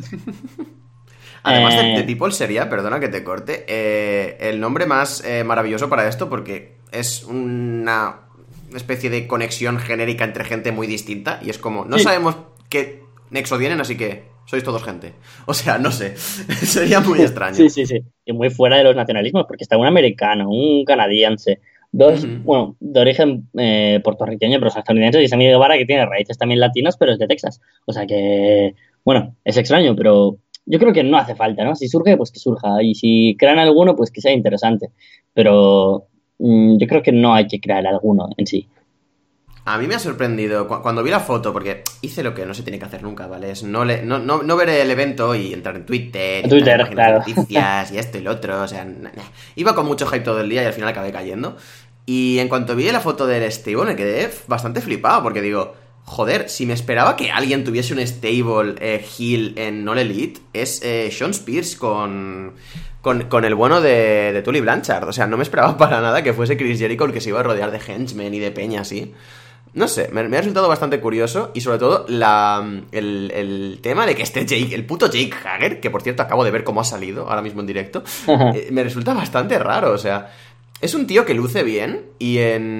Además de People sería, perdona que te corte, el nombre más maravilloso para esto porque es una especie de conexión genérica entre gente muy distinta y es como, no sabemos qué nexo tienen, así que sois todos gente. O sea, no sé, sería muy extraño. Sí, y muy fuera de los nacionalismos porque está un americano, un canadiense, dos, bueno, de origen puertorriqueño, pero son estadounidenses, y Sammy Guevara que tiene raíces también latinas, pero es de Texas. O sea que, bueno, es extraño, pero yo creo que no hace falta, ¿no? Si surge, pues que surja. Y si crean alguno, pues que sea interesante. Pero yo creo que no hay que crear alguno en sí. A mí me ha sorprendido cuando vi la foto, porque hice lo que no se tiene que hacer nunca, ¿vale? Es no ver el evento y entrar en Twitter, y Twitter, en claro. noticias y esto y lo otro, o sea, iba con mucho hype todo el día y al final acabé cayendo. Y en cuanto vi la foto del stable me quedé bastante flipado, porque digo, joder, si me esperaba que alguien tuviese un stable heel en All Elite, es Shawn Spears con el bueno de Tully Blanchard. O sea, no me esperaba para nada que fuese Chris Jericho el que se iba a rodear de henchmen y de peña así. No sé, me ha resultado bastante curioso y sobre todo el tema de que este Jake, el puto Jake Hager, que por cierto acabo de ver cómo ha salido ahora mismo en directo, me resulta bastante raro, o sea, es un tío que luce bien y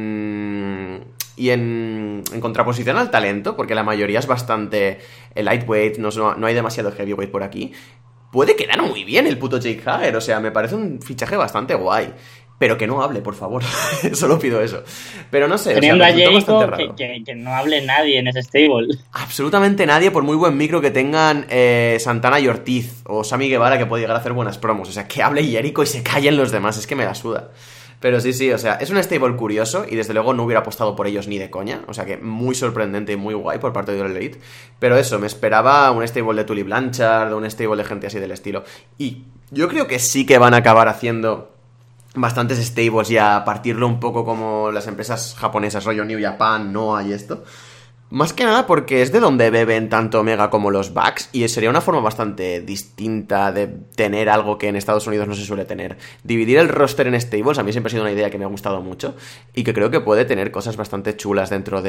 en contraposición al talento, porque la mayoría es bastante lightweight, no hay demasiado heavyweight por aquí, puede quedar muy bien el puto Jake Hager, o sea, me parece un fichaje bastante guay. Pero que no hable, por favor. Solo pido eso. Pero no sé, teniendo o sea, me resulta a bastante Jericho que no hable nadie en ese stable. Absolutamente nadie, por muy buen micro que tengan Santana y Ortiz o Sammy Guevara, que puede llegar a hacer buenas promos. O sea, que hable Jericho y se callen los demás. Es que me la suda. Pero sí, o sea, es un stable curioso y desde luego no hubiera apostado por ellos ni de coña. O sea que muy sorprendente y muy guay por parte de All Elite. Pero eso, me esperaba un stable de Tully Blanchard, un stable de gente así del estilo. Y yo creo que sí que van a acabar haciendo bastantes stables y a partirlo un poco como las empresas japonesas, rollo New Japan, Noah y esto. Más que nada porque es de donde beben tanto Omega como los Bucks y sería una forma bastante distinta de tener algo que en Estados Unidos no se suele tener. Dividir el roster en stables a mí siempre ha sido una idea que me ha gustado mucho y que creo que puede tener cosas bastante chulas dentro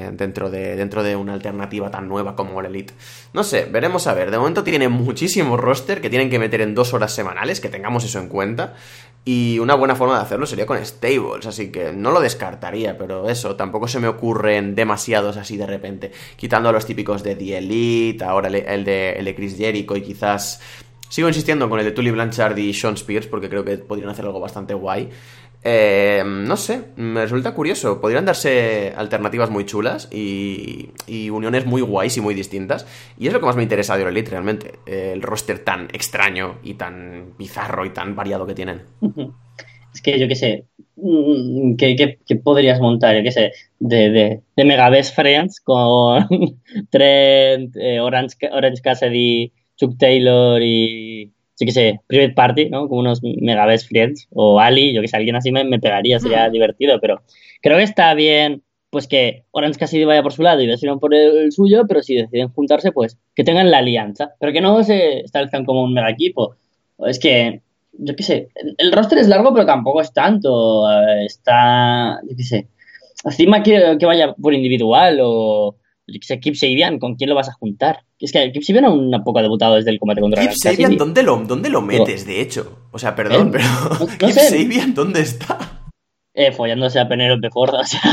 de una alternativa tan nueva como All Elite. No sé, veremos a ver. De momento tiene muchísimo roster que tienen que meter en 2 horas semanales, que tengamos eso en cuenta. Y una buena forma de hacerlo sería con stables, así que no lo descartaría, pero eso, tampoco se me ocurren demasiados así de repente. Quitando a los típicos de The Elite, ahora el de Chris Jericho y quizás... Sigo insistiendo con el de Tully Blanchard y Shawn Spears porque creo que podrían hacer algo bastante guay. No sé, me resulta curioso. Podrían darse alternativas muy chulas y uniones muy guays y muy distintas. Y es lo que más me interesa de All Elite realmente. El roster tan extraño y tan bizarro y tan variado que tienen. Es Es que yo qué sé, ¿qué podrías montar? Yo qué sé, de Mega Best Friends con Trent, Orange Cassidy, Chuck Taylor y, yo qué sé, Private Party, ¿no? Como unos Mega Best Friends. O Ali, yo qué sé, alguien así me pegaría, sería divertido, pero creo que está bien pues que Orange Cassidy vaya por su lado y Desiron por el suyo, pero si deciden juntarse, pues que tengan la alianza, pero que no se establezcan como un mega equipo. Es que yo qué sé, el roster es largo, pero tampoco es tanto. Está, yo qué sé, encima que vaya por individual o, yo qué sé, Kip Sabian, ¿con quién lo vas a juntar? Es que Kip Sabian aún poco ha debutado desde el combate contra Kip Orange Sabian, Cassidy. ¿dónde lo Digo, metes, de hecho? O sea, perdón, pero no Kip sé, Sabian, ¿dónde está? follándose a Penélope Ford, o sea,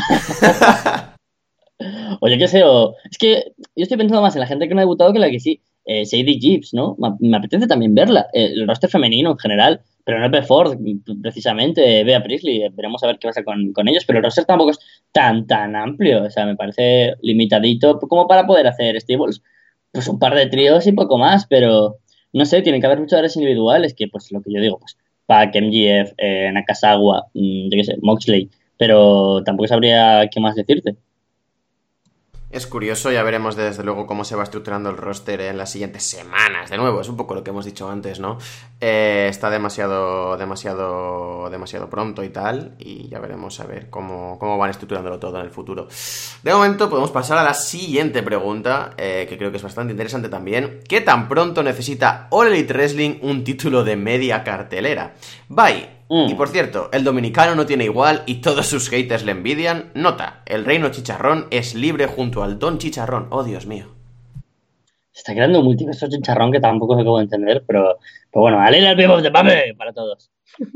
o yo qué sé, es que yo estoy pensando más en la gente que no ha debutado que la que sí. Sadie Gibbs, ¿no? Me apetece también verla. El roster femenino en general, pero no Ford, precisamente, Bea Priestley. Veremos a ver qué pasa con ellos, pero el roster tampoco es tan amplio. O sea, me parece limitadito como para poder hacer stables. Pues un par de tríos y poco más, pero no sé, tienen que haber luchadores individuales, que pues lo que yo digo, pues Pac, MGF, Nakazawa, yo qué sé, Moxley, pero tampoco sabría qué más decirte. Es curioso, ya veremos desde luego cómo se va estructurando el roster en las siguientes semanas. De nuevo, es un poco lo que hemos dicho antes, ¿no? Está demasiado pronto y tal, y ya veremos a ver cómo van estructurándolo todo en el futuro. De momento podemos pasar a la siguiente pregunta, que creo que es bastante interesante también. ¿Qué tan pronto necesita All Elite Wrestling un título de media cartelera? Bye. Y por cierto, el dominicano no tiene igual y todos sus haters le envidian. Nota, el reino chicharrón es libre junto al don chicharrón. Oh, Dios mío. Se está creando un multiverso chicharrón que tampoco se acabo de entender, pero bueno, a al vivo de mame para todos.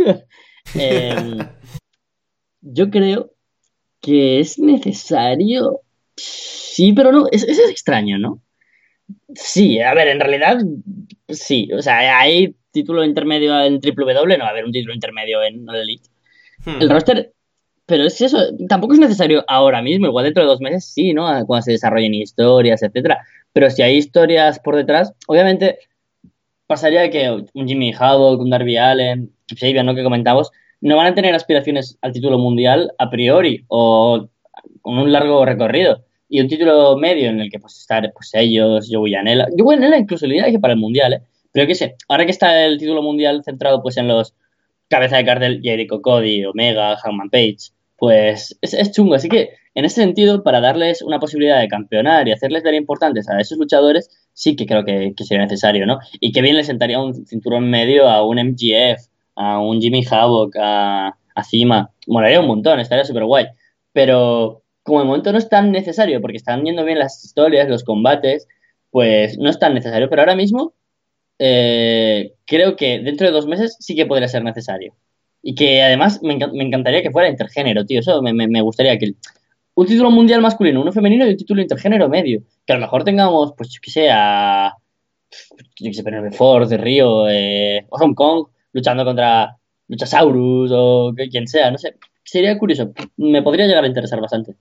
Yo creo que es necesario. Sí, pero no. Es extraño, ¿no? Sí, a ver, en realidad sí. O sea, hay título intermedio en W, no va a haber un título intermedio en All Elite. El roster, pero es eso, tampoco es necesario ahora mismo, igual dentro de 2 meses sí, ¿no? Cuando se desarrollen historias, etcétera. Pero si hay historias por detrás, obviamente pasaría que un Jimmy Havoc, un Darby Allin, Kip Sabian, ¿no? Que comentamos, no van a tener aspiraciones al título mundial a priori o con un largo recorrido. Y un título medio en el que pues estar pues ellos, Joey Janela. Joey Janela incluso le diría que para el mundial, ¿eh? Pero qué sé, ahora que está el título mundial centrado pues en los cabeza de cartel Jericho, Cody, Omega, Hangman Page, pues es chungo. Así que en ese sentido, para darles una posibilidad de campeonar y hacerles ver importantes a esos luchadores, sí que creo que sería necesario, ¿no? Y que bien le sentaría un cinturón medio a un MGF, a un Jimmy Havoc, a Cima. Molaría un montón, estaría súper guay. Pero como de momento no es tan necesario, porque están yendo bien las historias, los combates, pues no es tan necesario. Pero ahora mismo creo que dentro de 2 meses sí que podría ser necesario. Y que además me encantaría que fuera intergénero, tío. Eso me gustaría que un título mundial masculino, uno femenino y un título intergénero medio. Que a lo mejor tengamos, pues, yo que sé, yo que sé, Penelope Ford, de Río, o Hong Kong, luchando contra Luchasaurus o quien sea, no sé. Sería curioso. Me podría llegar a interesar bastante.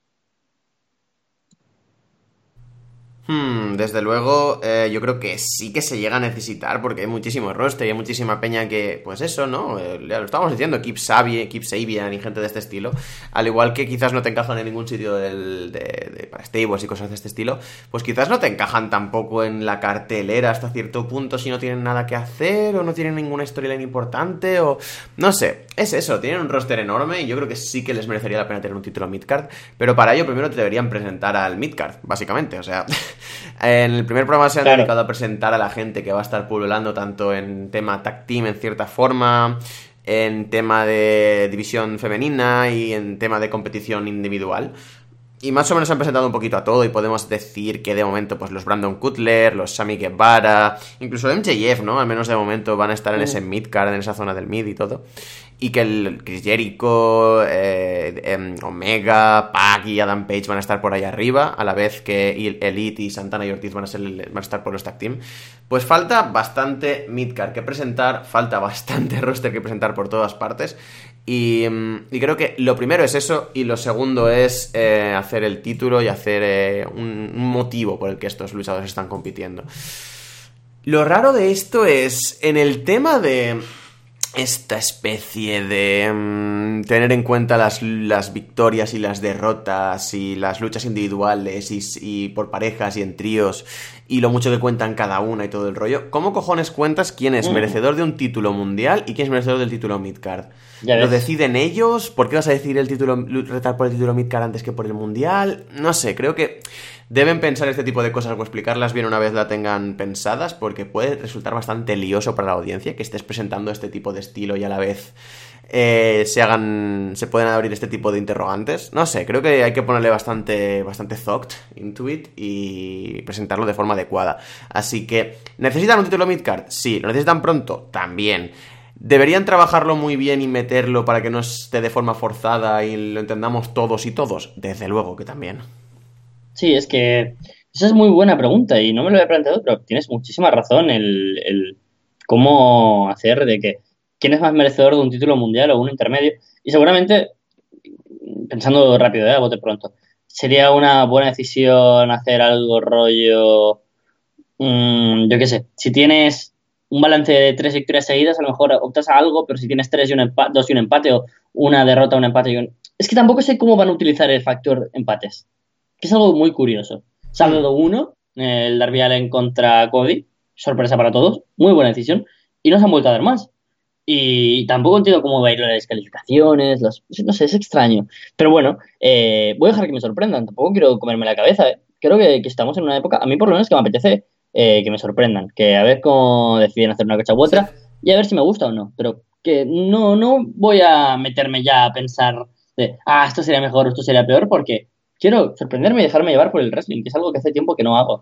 Desde luego, yo creo que sí que se llega a necesitar porque hay muchísimo roster y hay muchísima peña que, pues eso, ¿no? Ya lo estábamos diciendo, Keep Sabian y gente de este estilo, al igual que quizás no te encajan en ningún sitio para stables y cosas de este estilo, pues quizás no te encajan tampoco en la cartelera hasta cierto punto si no tienen nada que hacer o no tienen ninguna storyline importante o... No sé, es eso, tienen un roster enorme y yo creo que sí que les merecería la pena tener un título midcard, pero para ello primero te deberían presentar al midcard, básicamente, o sea... En el primer programa se han dedicado a presentar a la gente que va a estar pululando tanto en tema tag team en cierta forma, en tema de división femenina y en tema de competición individual. Y más o menos han presentado un poquito a todo y podemos decir que de momento pues los Brandon Cutler, los Sammy Guevara, incluso MJF, ¿no? Al menos de momento van a estar en ese mid-card, en esa zona del mid y todo. Y que el Chris Jericho, Omega, Pac y Adam Page van a estar por ahí arriba, a la vez que Elite y Santana y Ortiz van a estar por los tag team. Pues falta bastante midcard que presentar, falta bastante roster que presentar por todas partes. Y creo que lo primero es eso y lo segundo es hacer el título y hacer un motivo por el que estos luchadores están compitiendo. Lo raro de esto es en el tema de esta especie de tener en cuenta las victorias y las derrotas y las luchas individuales y por parejas y en tríos y lo mucho que cuentan cada una y todo el rollo. ¿Cómo cojones cuentas quién es merecedor de un título mundial y quién es merecedor del título Midcard? ¿Lo deciden ellos? ¿Por qué vas a decidir retar por el título Midcard antes que por el mundial? No sé, creo que deben pensar este tipo de cosas o explicarlas bien una vez la tengan pensadas, porque puede resultar bastante lioso para la audiencia que estés presentando este tipo de estilo y a la vez se pueden abrir este tipo de interrogantes. No sé, creo que hay que ponerle bastante thought into it y presentarlo de forma adecuada. Así que, ¿necesitan un título Midcard? Sí. ¿Lo necesitan pronto? También. ¿Deberían trabajarlo muy bien y meterlo para que no esté de forma forzada y lo entendamos todos y todos? Desde luego que también. Sí, es que esa es muy buena pregunta y no me lo había planteado, pero tienes muchísima razón el cómo hacer de que quién es más merecedor de un título mundial o un intermedio. Y seguramente, pensando rápido, a bote pronto, sería una buena decisión hacer algo rollo, yo qué sé, si tienes un balance de 3 victorias seguidas, a lo mejor optas a algo, pero si tienes 3 y un empate, 2 y un empate, o una derrota, un empate y un... Es que tampoco sé cómo van a utilizar el factor empates, que es algo muy curioso. Se ha dado uno, el Darby Allin contra Cody, sorpresa para todos, muy buena decisión, y no se han vuelto a dar más. Y tampoco entiendo cómo va a ir las descalificaciones, no sé, es extraño. Pero bueno, voy a dejar que me sorprendan, tampoco quiero comerme la cabeza, ¿eh? Creo que estamos en una época, a mí por lo menos que me apetece que me sorprendan, que a ver cómo deciden hacer una cosa u otra y a ver si me gusta o no, pero que no voy a meterme ya a pensar de, esto sería mejor, esto sería peor, porque quiero sorprenderme y dejarme llevar por el wrestling, que es algo que hace tiempo que no hago.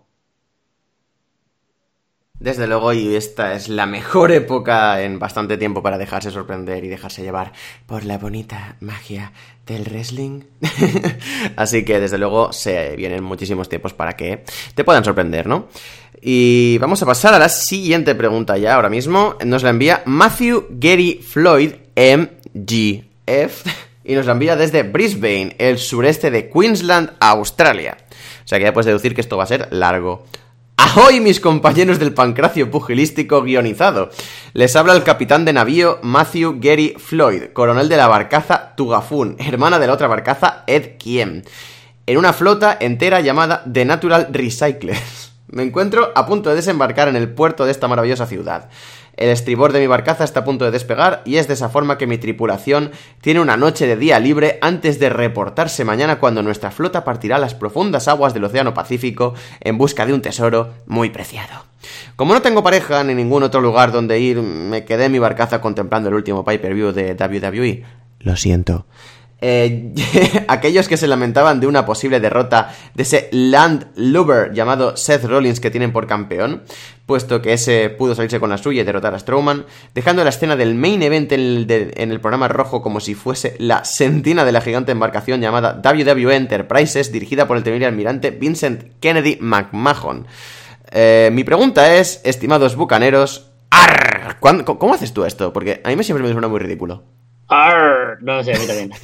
Desde luego, y esta es la mejor época en bastante tiempo para dejarse sorprender y dejarse llevar por la bonita magia del wrestling. Así que, desde luego, se vienen muchísimos tiempos para que te puedan sorprender, ¿no? Y vamos a pasar a la siguiente pregunta ya ahora mismo. Nos la envía Matthew Gary Floyd MGF y nos la envía desde Brisbane, el sureste de Queensland, Australia. O sea que ya puedes deducir que esto va a ser largo. ¡Ahoy, mis compañeros del pancracio pugilístico guionizado! Les habla el capitán de navío Matthew Gary Floyd, coronel de la barcaza Tugafun, hermana de la otra barcaza Ed Kiem, en una flota entera llamada The Natural Recyclers. Me encuentro a punto de desembarcar en el puerto de esta maravillosa ciudad. El estribor de mi barcaza está a punto de despegar y es de esa forma que mi tripulación tiene una noche de día libre antes de reportarse mañana cuando nuestra flota partirá a las profundas aguas del Océano Pacífico en busca de un tesoro muy preciado. Como no tengo pareja ni ningún otro lugar donde ir, me quedé en mi barcaza contemplando el último pay-per-view de WWE. Lo siento. Aquellos que se lamentaban de una posible derrota de ese landlubber llamado Seth Rollins que tienen por campeón, puesto que ese pudo salirse con la suya y derrotar a Strowman, dejando la escena del main event en el programa rojo como si fuese la sentina de la gigante embarcación llamada WWE Enterprises, dirigida por el temible almirante Vincent Kennedy McMahon. Mi pregunta es, estimados bucaneros, ¿cómo haces tú esto? Porque a mí siempre me suena muy ridículo. No sé, a mí también.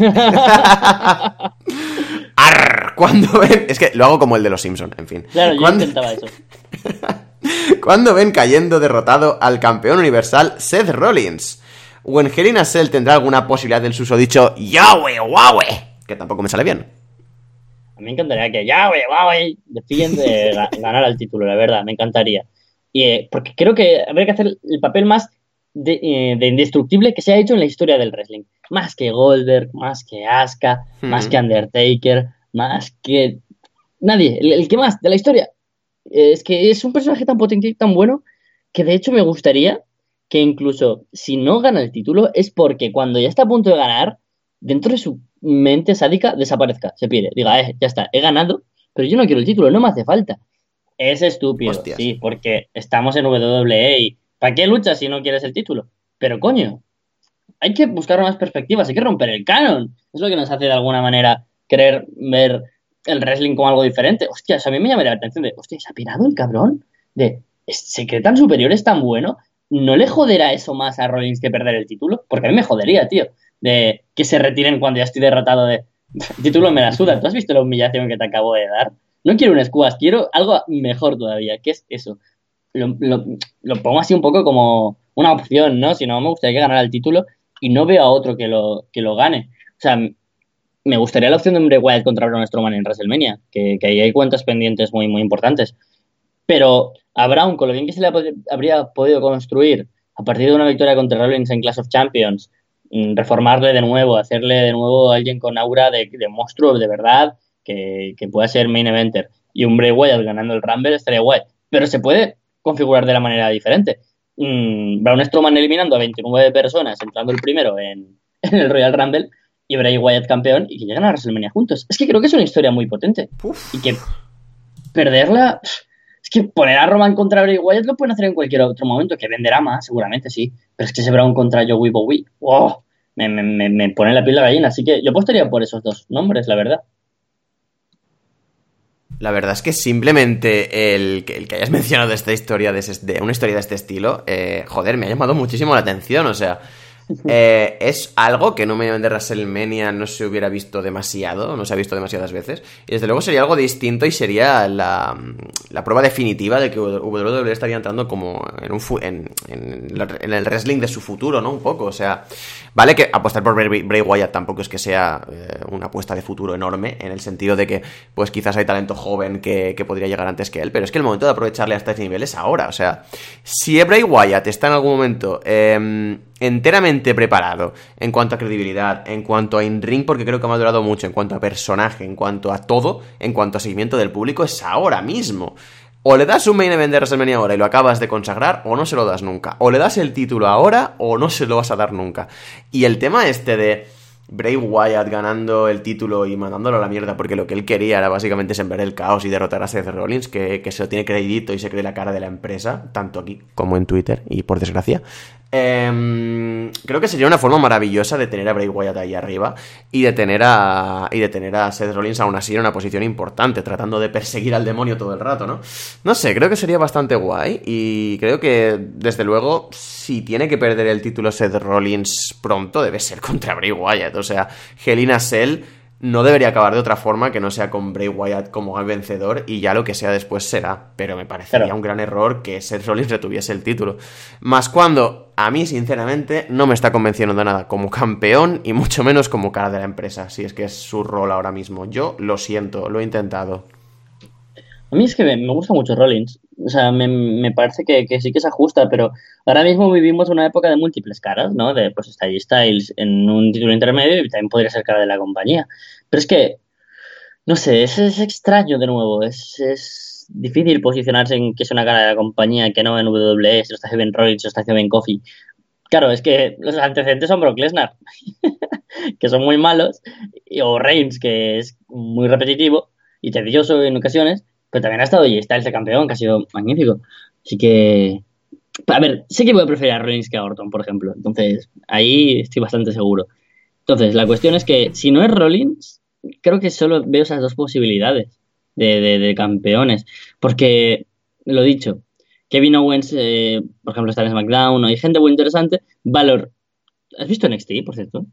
Cuando ven... Es que lo hago como el de los Simpsons, en fin. Claro, yo intentaba eso. Cuando ven cayendo derrotado al campeón universal Seth Rollins. ¿O en Hell in a Cell tendrá alguna posibilidad del susodicho Yahweh, Wahweh? Que tampoco me sale bien. A mí me encantaría que Yahweh, Wahweh deciden de ganar el título, la verdad, me encantaría. Y porque creo que habría que hacer el papel más de indestructible que se ha hecho en la historia del wrestling. Más que Goldberg, más que Asuka, más que Undertaker, más que nadie, el que más de la historia. Es que es un personaje tan potente y tan bueno que de hecho me gustaría que incluso si no gana el título es porque cuando ya está a punto de ganar, dentro de su mente sádica desaparezca, se pide, diga, ya está, he ganado, pero yo no quiero el título, no me hace falta. Es estúpido, hostias. Sí, porque estamos en WWE y ¿para qué luchas si no quieres el título? Pero coño, hay que buscar más perspectivas, hay que romper el canon. Es lo que nos hace de alguna manera querer ver el wrestling como algo diferente. Hostias, a mí me llama la atención de, hostia, ¿se ha pirado el cabrón? ¿Se cree tan superior, es tan bueno? ¿No le joderá eso más a Rollins que perder el título? Porque a mí me jodería, tío, de que se retiren cuando ya estoy derrotado de... El título me la suda. ¿Tú has visto la humillación que te acabo de dar? No quiero un squash, quiero algo mejor todavía. ¿Qué es eso? Lo pongo así un poco como una opción, ¿no? Si no, me gustaría que ganara el título y no veo a otro que lo gane. O sea, me gustaría la opción de un Bray Wyatt contra Braun Strowman en WrestleMania, que ahí hay cuentas pendientes muy, muy importantes. Pero a Braun, con lo bien que se le habría podido construir a partir de una victoria contra Rollins en Clash of Champions, reformarle de nuevo, hacerle de nuevo a alguien con aura de monstruo de verdad, que pueda ser main eventer, y un Bray Wyatt ganando el Rumble estaría guay. Pero se puede configurar de la manera diferente. Braun Strowman eliminando a 29 personas, entrando el primero en el Royal Rumble, y Bray Wyatt campeón, y que lleguen a WrestleMania juntos. Es que creo que es una historia muy potente. Uf. Y que perderla... Es que poner a Roman contra Bray Wyatt lo pueden hacer en cualquier otro momento, que venderá más, seguramente sí. Pero es que ese Braun contra Joey Bowie, ¡wow! Me pone la piel de gallina. Así que yo apostaría por esos dos nombres, la verdad. La verdad es que simplemente el que hayas mencionado esta historia de una historia de este estilo, joder, me ha llamado muchísimo la atención. O sea, es algo que en un main event de WrestleMania no se hubiera visto demasiado, no se ha visto demasiadas veces. Y desde luego sería algo distinto y sería la prueba definitiva de que WWE estaría entrando como en el wrestling de su futuro, ¿no? Un poco, o sea, vale que apostar por Bray Wyatt tampoco es que sea una apuesta de futuro enorme, en el sentido de que pues quizás hay talento joven que podría llegar antes que él, pero es que el momento de aprovecharle hasta ese nivel es ahora. O sea, si Bray Wyatt está en algún momento enteramente preparado en cuanto a credibilidad, en cuanto a in-ring, porque creo que ha madurado mucho, en cuanto a personaje, en cuanto a todo, en cuanto a seguimiento del público, es ahora mismo. O le das un main event de WrestleMania ahora y lo acabas de consagrar, o no se lo das nunca. O le das el título ahora, o no se lo vas a dar nunca. Y el tema este de Bray Wyatt ganando el título y mandándolo a la mierda porque lo que él quería era básicamente sembrar el caos y derrotar a Seth Rollins, que se lo tiene crédito y se cree la cara de la empresa, tanto aquí como en Twitter, y por desgracia. Creo que sería una forma maravillosa de tener a Bray Wyatt ahí arriba y de tener a Seth Rollins aún así en una posición importante, tratando de perseguir al demonio todo el rato, ¿no? No sé, creo que sería bastante guay y creo que, desde luego, si tiene que perder el título Seth Rollins pronto, debe ser contra Bray Wyatt. O sea, Hell in a Cell no debería acabar de otra forma que no sea con Bray Wyatt como el vencedor y ya lo que sea después será. Pero me parecería Claro. un gran error que Seth Rollins retuviese el título. Más cuando, a mí, sinceramente, no me está convenciendo de nada como campeón y mucho menos como cara de la empresa, si es que es su rol ahora mismo. Yo lo siento, lo he intentado. A mí es que me gusta mucho Rollins. O sea, me parece que sí que se ajusta, pero ahora mismo vivimos una época de múltiples caras, ¿no? De, pues está AJ Styles en un título intermedio y también podría ser cara de la compañía. Pero es que, no sé, es extraño de nuevo. Es difícil posicionarse en que es una cara de la compañía, que no en WWE, si lo está haciendo bien Rollins, si lo está haciendo bien Kofi. Claro, es que los antecedentes son Brock Lesnar, que son muy malos, o Reigns, que es muy repetitivo y tedioso en ocasiones, pero también ha estado y está el campeón, que ha sido magnífico. Así que, a ver, sé que voy a preferir a Reigns que a Orton, por ejemplo. Entonces, ahí estoy bastante seguro. Entonces, la cuestión es que si no es Rollins, creo que solo veo esas dos posibilidades de campeones. Porque, lo dicho, Kevin Owens, por ejemplo, está en SmackDown, hay gente muy interesante. Valor, ¿has visto NXT, por cierto?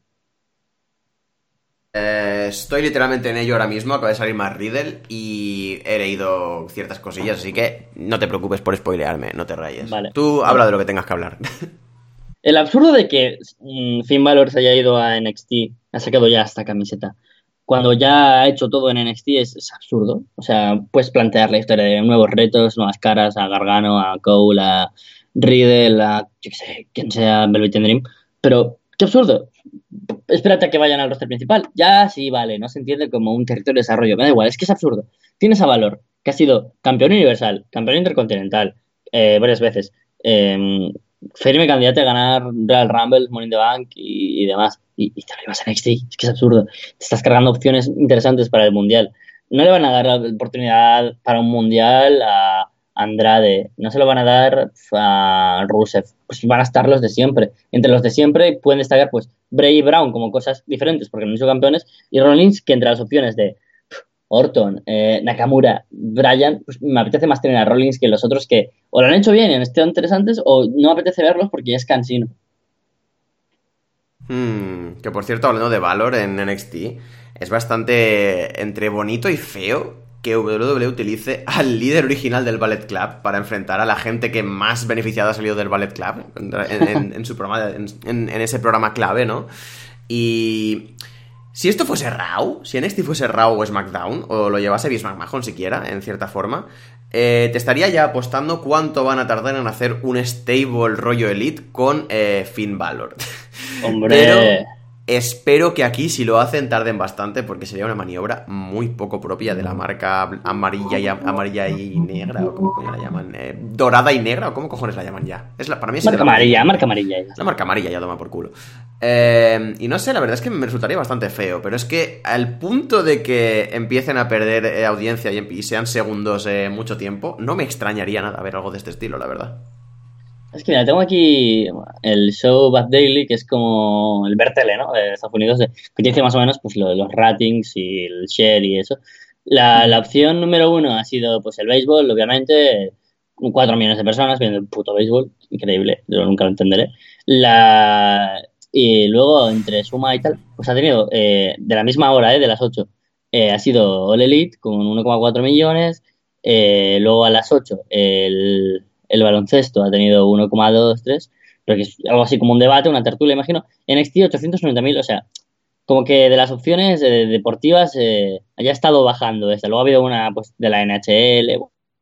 Estoy literalmente en ello ahora mismo, acaba de salir más Riddle y he leído ciertas cosillas, así que no te preocupes por spoilearme, no te rayes. Vale, Tú habla vale. de lo que tengas que hablar. El absurdo de que Finn Balor se haya ido a NXT, ha sacado ya esta camiseta, cuando ya ha hecho todo en NXT es absurdo. O sea, puedes plantear la historia de nuevos retos, nuevas caras a Gargano, a Cole, a Riddle, a yo qué sé, quien sea Velvet Dream, pero qué absurdo. Espérate a que vayan al roster principal. Ya sí, vale, no se entiende como un territorio de desarrollo. Me da igual, es que es absurdo. Tienes a Valor, que ha sido campeón universal, campeón intercontinental, varias veces. Firme candidato a ganar Royal Rumble, Money in the Bank y demás. Y te lo llevas a NXT. Es que es absurdo. Te estás cargando opciones interesantes para el Mundial. No le van a dar la oportunidad para un Mundial a Andrade. No se lo van a dar a Rusev. Pues van a estar los de siempre. Entre los de siempre pueden destacar pues Bray y Brown como cosas diferentes porque no han sido campeones. Y Rollins, que entre las opciones de Orton, Nakamura, Bryan, pues me apetece más tener a Rollins que los otros que o lo han hecho bien y han estado interesantes o no me apetece verlos porque ya es cansino. Que por cierto, hablando de Valor en NXT, es bastante entre bonito y feo que WWE utilice al líder original del Ballet Club para enfrentar a la gente que más beneficiada ha salido del Ballet Club en su programa, en ese programa clave, ¿no? Y si esto fuese Raw, si NXT fuese Raw o SmackDown, o lo llevase Vince McMahon siquiera, en cierta forma, te estaría ya apostando cuánto van a tardar en hacer un stable rollo Elite con Finn Balor. Hombre. Pero espero que aquí, si lo hacen, tarden bastante, porque sería una maniobra muy poco propia de la marca amarilla y negra, o como coño la llaman, dorada y negra, o cómo cojones la llaman ya. Para mí es marca amarilla. La marca amarilla ya toma por culo. Y no sé, la verdad es que me resultaría bastante feo, pero es que al punto de que empiecen a perder audiencia y sean segundos mucho tiempo, no me extrañaría nada ver algo de este estilo, la verdad. Es que mira, tengo aquí el show Bad Daily, que es como el Bertele, ¿no? De Estados Unidos, que dice más o menos pues los ratings y el share y eso. La opción número 1 ha sido pues el béisbol, obviamente, 4 millones de personas viendo el puto béisbol, increíble, yo nunca lo entenderé. Y luego, entre suma y tal, pues ha tenido, de la misma hora, de las 8, ha sido All Elite con 1,4 millones, luego a las 8 el baloncesto ha tenido 1,23, pero que es algo así como un debate, una tertulia, imagino. NXT 890.000, o sea, como que de las opciones deportivas haya estado bajando esta. Luego ha habido una pues de la NHL,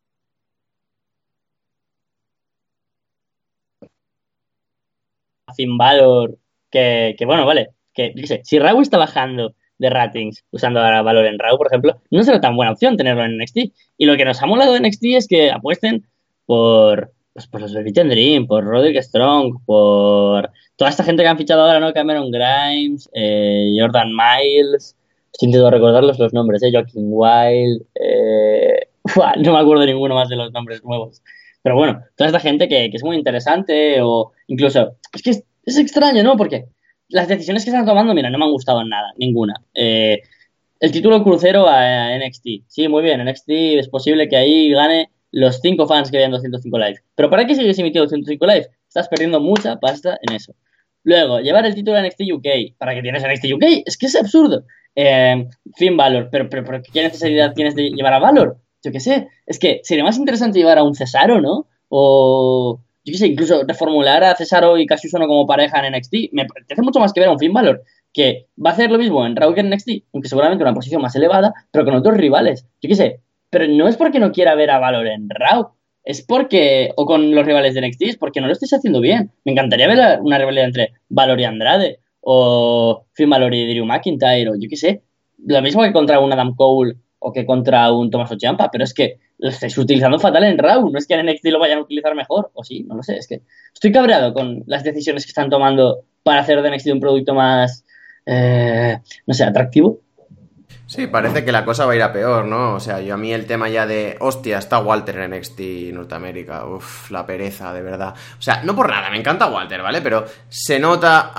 Finn Balor, que bueno, vale, que yo qué sé, si Raw está bajando de ratings usando ahora Valor en Raw, por ejemplo, no será tan buena opción tenerlo en NXT. Y lo que nos ha molado de NXT es que apuesten por los Velvet Dream, por Roderick Strong, por toda esta gente que han fichado ahora, ¿no? Cameron Grimes, Jordan Miles, estoy intentando recordarlos los nombres, Joaquin Wild, no me acuerdo de ninguno más de los nombres nuevos. Pero bueno, toda esta gente que es muy interesante, o incluso, es que es extraño, ¿no? Porque las decisiones que están tomando, mira, no me han gustado en nada, ninguna. El título crucero a NXT. Sí, muy bien, NXT es posible que ahí gane los 5 fans que vean 205 Live. Pero ¿para qué sigues emitiendo 205 Live? Estás perdiendo mucha pasta en eso. Luego, llevar el título a NXT UK. ¿Para qué tienes NXT UK? Es que es absurdo. Finn Balor. ¿Pero qué necesidad tienes de llevar a Balor? Yo qué sé. Es que sería más interesante llevar a un Cesaro, ¿no? O, yo qué sé, incluso reformular a Cesaro y Cassius Ohno como pareja en NXT. Me parece mucho más que ver a un Finn Balor que va a hacer lo mismo en Raw que en NXT, aunque seguramente una posición más elevada, pero con otros rivales. Yo qué sé, pero no es porque no quiera ver a Valor en Raw, es porque, o con los rivales de NXT, es porque no lo estáis haciendo bien. Me encantaría ver una rivalidad entre Valor y Andrade, o Finn Balor y Drew McIntyre, o yo qué sé, lo mismo que contra un Adam Cole o que contra un Tommaso Ciampa, pero es que lo estáis utilizando fatal en Raw, no es que en NXT lo vayan a utilizar mejor, o sí, no lo sé, es que estoy cabreado con las decisiones que están tomando para hacer de NXT un producto más no sé, atractivo. Sí, parece que la cosa va a ir a peor, ¿no? O sea, yo a mí el tema ya de, hostia, está Walter en NXT Norteamérica, uff, la pereza, de verdad. O sea, no por nada, me encanta Walter, ¿vale? Pero se nota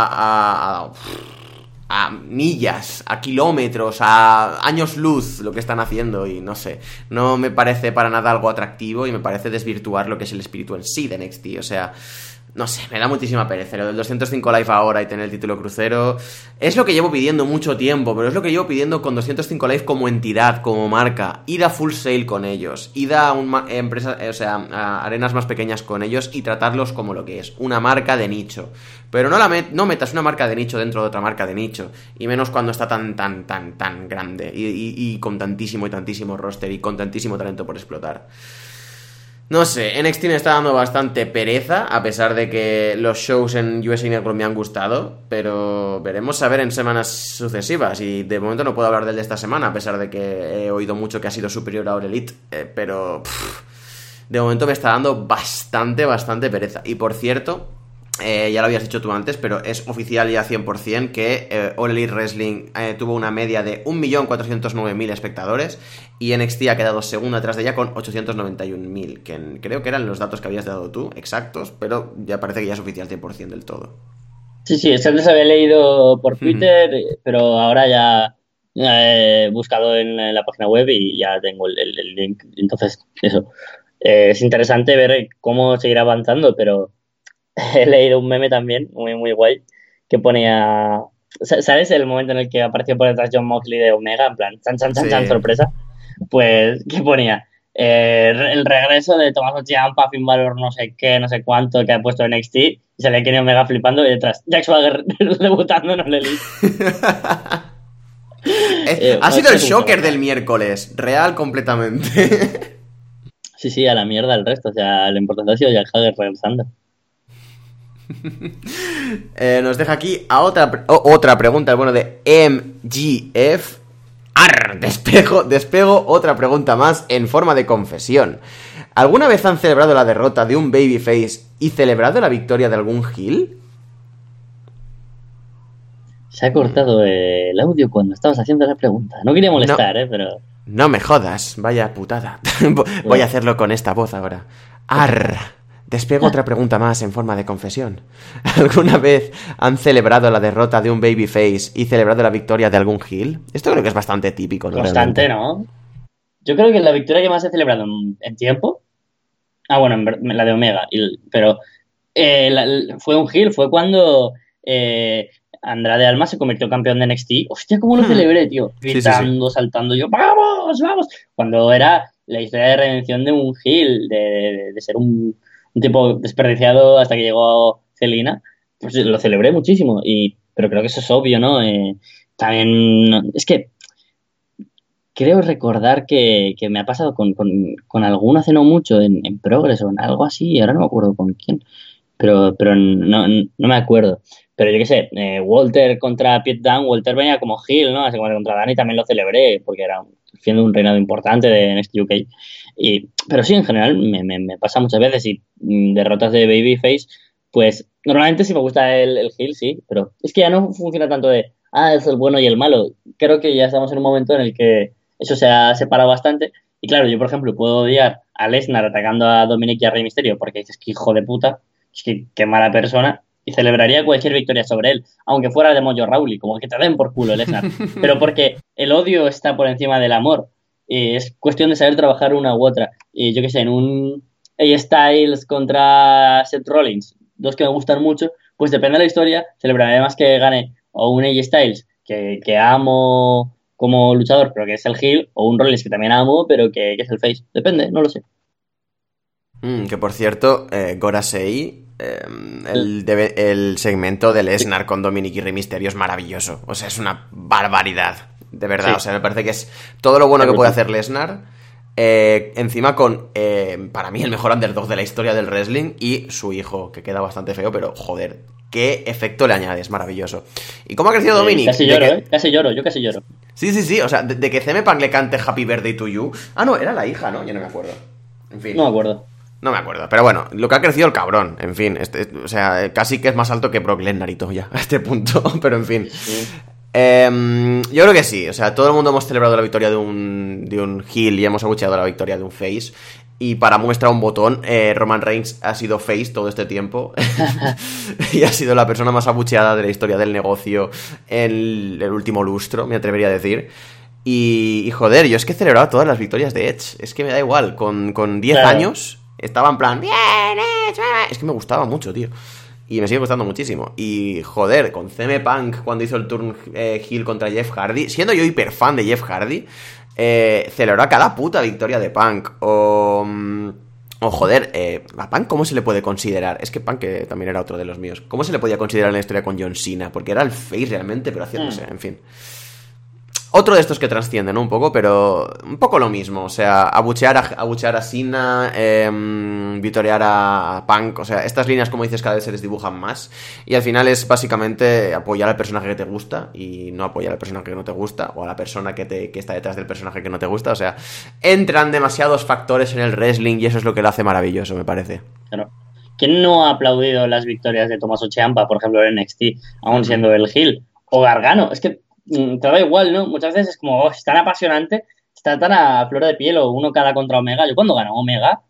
a millas, a kilómetros, a años luz lo que están haciendo y no sé, no me parece para nada algo atractivo y me parece desvirtuar lo que es el espíritu en sí de NXT, o sea... No sé, me da muchísima pereza. Lo del 205 Live ahora y tener el título crucero es lo que llevo pidiendo mucho tiempo, pero es lo que llevo pidiendo con 205 Live como entidad, como marca. Id a full sale con ellos, id a a arenas más pequeñas con ellos y tratarlos como lo que es, una marca de nicho. Pero no metas una marca de nicho dentro de otra marca de nicho, y menos cuando está tan grande y con tantísimo roster y con tantísimo talento por explotar. No sé, NXT me está dando bastante pereza, a pesar de que los shows en USA Network me han gustado, pero veremos a ver en semanas sucesivas, y de momento no puedo hablar del de esta semana, a pesar de que he oído mucho que ha sido superior a All Elite, pero de momento me está dando bastante pereza. Y por cierto, ya lo habías dicho tú antes, pero es oficial ya 100% que All Elite Wrestling tuvo una media de 1.409.000 espectadores y NXT ha quedado segundo atrás de ella con 891.000, que creo que eran los datos que habías dado tú, exactos, pero ya parece que ya es oficial 100% del todo. Sí, es que antes había leído por Twitter, pero ahora ya he buscado en la página web y ya tengo el link. Entonces, eso. Es interesante ver cómo seguir avanzando, pero he leído un meme también, muy guay, que ponía... ¿Sabes el momento en el que apareció por detrás Jon Moxley de Omega? En plan, chan, Sí. sorpresa. Pues, ¿qué ponía? El regreso de Tommaso Ciampa, Finn Balor, no sé qué, no sé cuánto, que ha puesto en NXT, y se le Kenny Omega flipando, y detrás Jack Swagger debutando en el Elite. Ha sido el Es un shocker juego. del miércoles, real completamente. Sí, sí, a la mierda el resto, o sea, lo importante ha sido Jack Swagger regresando. Nos deja aquí a otra pregunta, bueno, de MGF. Despego otra pregunta más en forma de confesión. ¿Alguna vez han celebrado la derrota de un babyface y celebrado la victoria de algún heel? Se ha cortado el audio cuando estabas haciendo la pregunta. No quería No, molestar, pero... no me jodas, vaya putada. Voy a Bueno, hacerlo con esta voz ahora. Despego otra pregunta más en forma de confesión. ¿Alguna vez han celebrado la derrota de un babyface y celebrado la victoria de algún heel? Esto creo que es bastante típico, ¿no? constante, Realmente. ¿no? Yo creo que la victoria que más he celebrado en tiempo... Ah, bueno, la de Omega, pero fue un heel, fue cuando Andrade Alma se convirtió campeón de NXT. Hostia, cómo lo celebré, tío. Sí, sí, sí. Gritando, saltando, yo, ¡vamos, vamos! Cuando era la historia de redención de un heel, de ser un tipo desperdiciado hasta que llegó Celina, pues lo celebré muchísimo. Pero creo que eso es obvio, ¿no? También, es que creo recordar que me ha pasado con alguno hace no mucho en Progress o en algo así, ahora no me acuerdo con quién, pero no me acuerdo. Pero yo qué sé, Walter contra Pete Dunne, Walter venía como heel, ¿no? Así como contra Dani también lo celebré, porque era siendo un reinado importante de NXT UK. Pero sí, en general me pasa muchas veces y derrotas de Babyface, pues normalmente sí me gusta el heel, sí, pero es que ya no funciona tanto de, es el bueno y el malo. Creo que ya estamos en un momento en el que eso se ha separado bastante. Y claro, yo, por ejemplo, puedo odiar a Lesnar atacando a Dominic y a Rey Mysterio porque dices que hijo de puta, es que qué mala persona, y celebraría cualquier victoria sobre él, aunque fuera de Mojo Rawley, como que te den por culo, Lesnar. Pero porque el odio está por encima del amor. Es cuestión de saber trabajar una u otra. Y yo qué sé, en un A Styles contra Seth Rollins, dos que me gustan mucho, pues depende de la historia, celebraré más que gane o un A Styles que amo como luchador, pero que es el heel, o un Rollins que también amo, pero que es el face. Depende, no lo sé. Que por cierto, Gorasei, el segmento de Lesnar con Dominic y Rey Mysterio es maravilloso. O sea, es una barbaridad. De verdad, o Sí, sea, me parece que es todo lo bueno es que puede brutal. hacer Lesnar. Encima con, para mí, el mejor underdog de la historia del wrestling y su hijo, que queda bastante feo, pero joder, qué efecto le añade, es maravilloso. ¿Y cómo ha crecido Dominic? Casi De lloro, ¿eh? que... Casi lloro, yo casi lloro. Sí, sí, sí, o sea, de que CM Punk le cante Happy Birthday to You. Ah, no, era la hija, ¿no? Yo no me acuerdo. En No fin. me acuerdo. No me acuerdo, pero bueno, lo que ha crecido el cabrón, en fin, o sea, casi que es más alto que Brock Lesnar y todo ya, a este punto, pero en fin. Sí. Yo creo que sí, o sea, todo el mundo hemos celebrado la victoria de un heel y hemos abucheado la victoria de un face. Y para muestra un botón, Roman Reigns ha sido face todo este tiempo y ha sido la persona más abucheada de la historia del negocio en el último lustro, me atrevería a decir. Y joder, yo es que he celebrado todas las victorias de Edge. Es que me da igual. Con 10 Claro. años estaba en plan, bien, Edge. Es que me gustaba mucho, tío. Y me sigue gustando muchísimo. Y joder, con CM Punk cuando hizo el turn heel contra Jeff Hardy, siendo yo hiper fan de Jeff Hardy, celebró cada puta victoria de Punk. O joder, a Punk, ¿cómo se le puede considerar? Es que Punk que también era otro de los míos. ¿Cómo se le podía considerar en la historia con John Cena? Porque era el face realmente, pero haciéndose, en fin. Otro de estos que trascienden, ¿no? Un poco, pero un poco lo mismo. O sea, abuchear a Cena, vitorear a Punk. O sea, estas líneas, como dices, cada vez se les dibujan más. Y al final es básicamente apoyar al personaje que te gusta y no apoyar al personaje que no te gusta o a la persona que está detrás del personaje que no te gusta. O sea, entran demasiados factores en el wrestling y eso es lo que lo hace maravilloso, me parece. Claro. ¿Quién no ha aplaudido las victorias de Tommaso Ciampa, por ejemplo, en NXT, aún Ujú. siendo el heel? O Gargano, es que te da igual, ¿no? Muchas veces es como, es tan apasionante, está tan a flor de piel, o uno cada contra Omega. Yo cuando ganó Omega,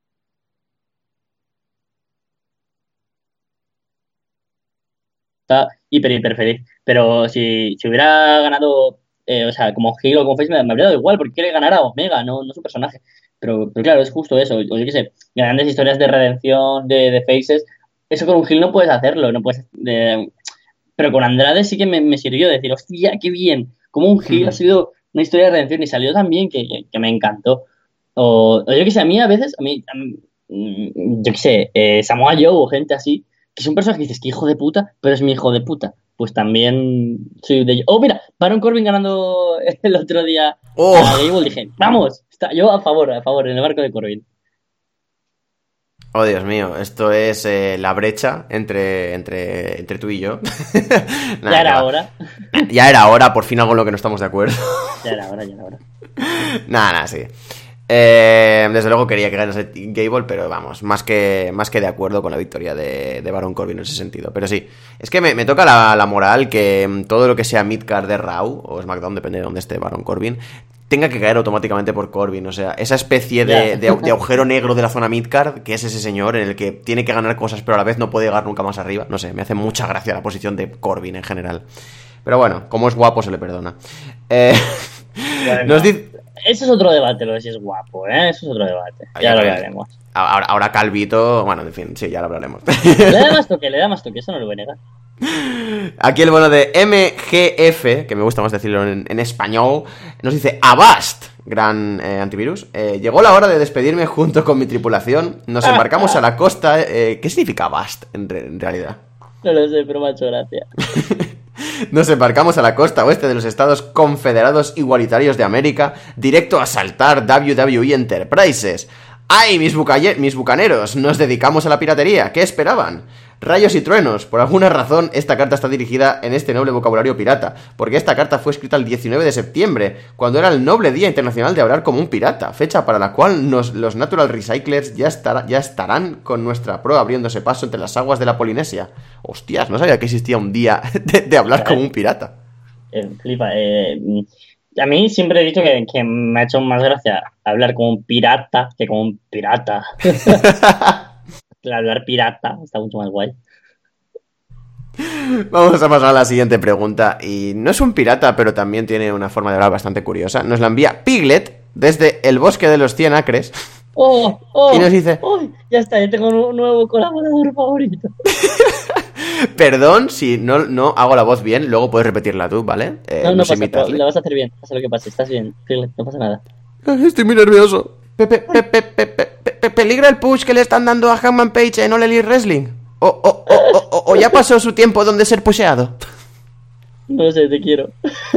está hiper feliz. Pero si hubiera ganado, o sea, como heel o como face, me habría dado igual, porque quiere ganar a Omega, no su personaje. Pero claro, es justo eso. O yo qué sé, grandes historias de redención de faces, eso con un heel no puedes hacerlo, no puedes... pero con Andrade sí que me sirvió decir, hostia, qué bien, como un heel ha sido una historia de redención y salió tan bien que me encantó. O yo que sé, a mí a veces, yo que sé, Samoa Joe o gente así, que son personas que dices que hijo de puta, pero es mi hijo de puta. Pues también soy de ellos. Oh, mira, Baron Corbin ganando el otro día a ¡Oh! Gable, dije, vamos, yo a favor, en el barco de Corbin. Oh, Dios mío, esto es la brecha entre tú y yo. Nada, Ya que era va. hora. Ya era hora, por fin algo en lo que no estamos de acuerdo. Ya era hora, ya era hora. Nada, sí. Desde luego quería que ganase Gable, pero vamos, más que de acuerdo con la victoria de Baron Corbin en ese sentido. Pero sí, es que me toca la moral que todo lo que sea midcard de Raw o SmackDown, depende de dónde esté Baron Corbin, tenga que caer automáticamente por Corbin. O sea, esa especie de agujero negro de la zona midcard, que es ese señor en el que tiene que ganar cosas pero a la vez no puede llegar nunca más arriba. No sé, me hace mucha gracia la posición de Corbin en general. Pero bueno, como es guapo se le perdona. Bueno, Nos dice... Eso es otro debate, lo de si es guapo, ¿eh? Eso es otro debate. Ya lo hablaremos. Ahora Calvito, bueno, en fin, sí, ya lo hablaremos. Le da más toque, eso no lo voy a negar. Aquí el bueno de MGF, que me gusta más decirlo en español, nos dice: Avast, gran antivirus. Llegó la hora de despedirme junto con mi tripulación. Nos embarcamos a la costa. ¿Qué significa Avast en realidad? No lo sé, pero me ha hecho gracia. Nos embarcamos a la costa oeste de los Estados Confederados Igualitarios de América, directo a asaltar WWE Enterprises. ¡Ay, mis bucaneros! Nos dedicamos a la piratería. ¿Qué esperaban? Rayos y truenos. Por alguna razón, esta carta está dirigida en este noble vocabulario pirata, porque esta carta fue escrita el 19 de septiembre, cuando era el noble Día Internacional de Hablar como un Pirata, fecha para la cual los Natural Recyclers ya estarán con nuestra pro abriéndose paso entre las aguas de la Polinesia. Hostias, no sabía que existía un día de hablar como un pirata. Flipa, a mí siempre he dicho que me ha hecho más gracia hablar como un pirata que como un pirata. Hablar pirata está mucho más guay. Vamos a pasar a la siguiente pregunta. Y no es un pirata, pero también tiene una forma de hablar bastante curiosa. Nos la envía Piglet desde el bosque de los 100 acres. Y nos dice: ya está, ya tengo un nuevo colaborador favorito. Perdón si no hago la voz bien, luego puedes repetirla tú, ¿vale? No pasa, la vas a hacer bien, pasa lo que pase, estás bien, Piglet, no pasa nada. Estoy muy nervioso. ¿Peligra el push que le están dando a Hangman Page en All Elite Wrestling? ¿O ya pasó su tiempo donde ser pusheado? No sé, te quiero.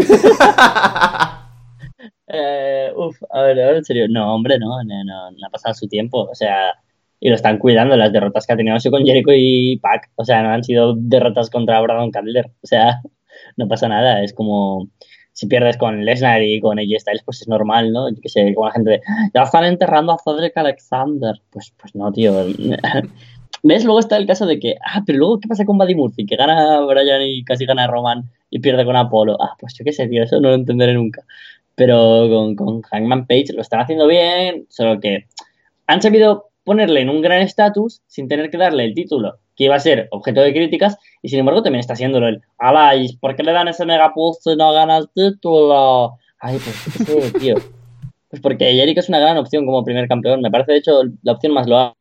A ver, ahora en serio. No, hombre, no ha pasado su tiempo. O sea, y lo están cuidando. Las derrotas que ha tenido con Jericho y Pac, o sea, no han sido derrotas contra Brandon Cutler. O sea, no pasa nada. Es como si pierdes con Lesnar y con AJ Styles, pues es normal, ¿no? Yo que sé, como la gente de, ya están enterrando a Cedric Alexander. Pues no, tío. ¿Ves? Luego está el caso de que, pero luego, ¿qué pasa con Buddy Murphy? Que gana a Bryan y casi gana a Roman y pierde con Apolo. Pues yo qué sé, tío, eso no lo entenderé nunca. Pero con Hangman Page lo están haciendo bien, solo que han sabido ponerle en un gran estatus sin tener que darle el título, que iba a ser objeto de críticas, y sin embargo también está haciéndolo el, ¿y por qué le dan ese megapush si no ganas título? Pues qué sé, tío. Pues porque Jericho es una gran opción como primer campeón, me parece de hecho la opción más loable.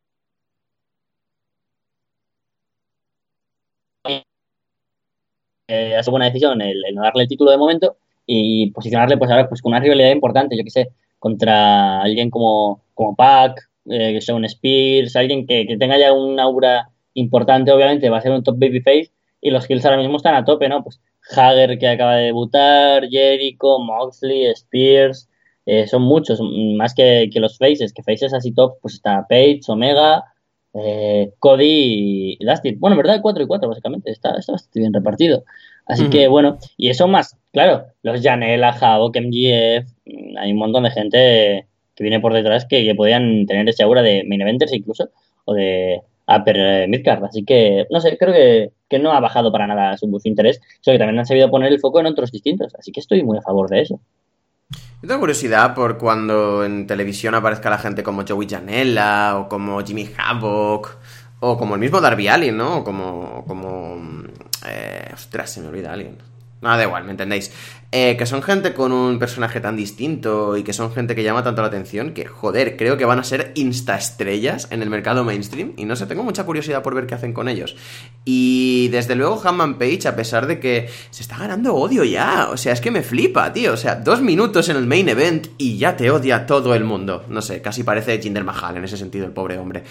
Ha sido buena decisión el no darle el título de momento y posicionarle pues ahora pues con una rivalidad importante, yo que sé, contra alguien como Pac, Shawn Spears, alguien que tenga ya un aura importante, obviamente va a ser un top babyface, y los heels ahora mismo están a tope, ¿no? Pues Hager, que acaba de debutar, Jericho, Moxley, Spears, son muchos, más que los faces, que faces así top, pues está Page, Omega, Cody y Dustin. Bueno, en verdad 4 y 4 básicamente, está bastante bien repartido. Así que bueno, y eso más, claro, los Janela, Havok, MGF, hay un montón de gente que viene por detrás que podían tener esa aura de main eventers incluso, o de upper midcard. Así que, no sé, creo que no ha bajado para nada su interés, solo que también han sabido poner el foco en otros distintos. Así que estoy muy a favor de eso. Yo tengo curiosidad por cuando en televisión aparezca la gente como Joey Janela, o como Jimmy Havoc, o como el mismo Darby Allin, ¿no? O como ostras, se me olvida alguien. No, da igual, ¿me entendéis? Que son gente con un personaje tan distinto y que son gente que llama tanto la atención que, joder, creo que van a ser instaestrellas en el mercado mainstream y no sé, tengo mucha curiosidad por ver qué hacen con ellos. Y desde luego Hangman Page, a pesar de que se está ganando odio ya, o sea, es que me flipa, tío, o sea, 2 minutos en el main event y ya te odia todo el mundo. No sé, casi parece Jinder Mahal en ese sentido, el pobre hombre.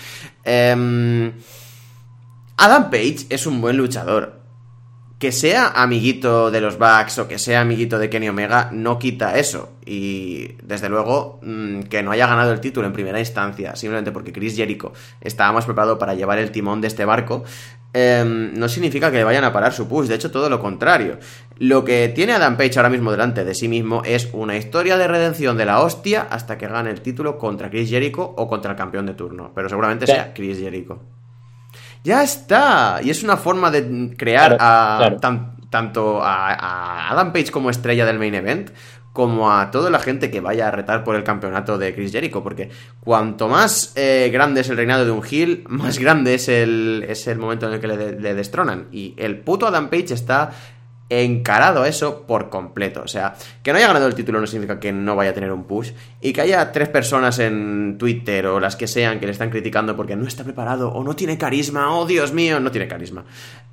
Adam Page es un buen luchador. Que sea amiguito de los Bucks o que sea amiguito de Kenny Omega no quita eso. Y desde luego que no haya ganado el título en primera instancia simplemente porque Chris Jericho estaba más preparado para llevar el timón de este barco, no significa que le vayan a parar su push. De hecho, todo lo contrario. Lo que tiene Adam Page ahora mismo delante de sí mismo es una historia de redención de la hostia hasta que gane el título contra Chris Jericho o contra el campeón de turno. Pero seguramente sea Chris Jericho. ¡Ya está! Y es una forma de crear tanto a Adam Page como estrella del main event, como a toda la gente que vaya a retar por el campeonato de Chris Jericho, porque cuanto más grande es el reinado de un heel, más grande es el momento en el que le destronan. Y el puto Adam Page está encarado a eso por completo. O sea, que no haya ganado el título no significa que no vaya a tener un push, y que haya 3 personas en Twitter o las que sean que le están criticando porque no está preparado o no tiene carisma, oh Dios mío, no tiene carisma,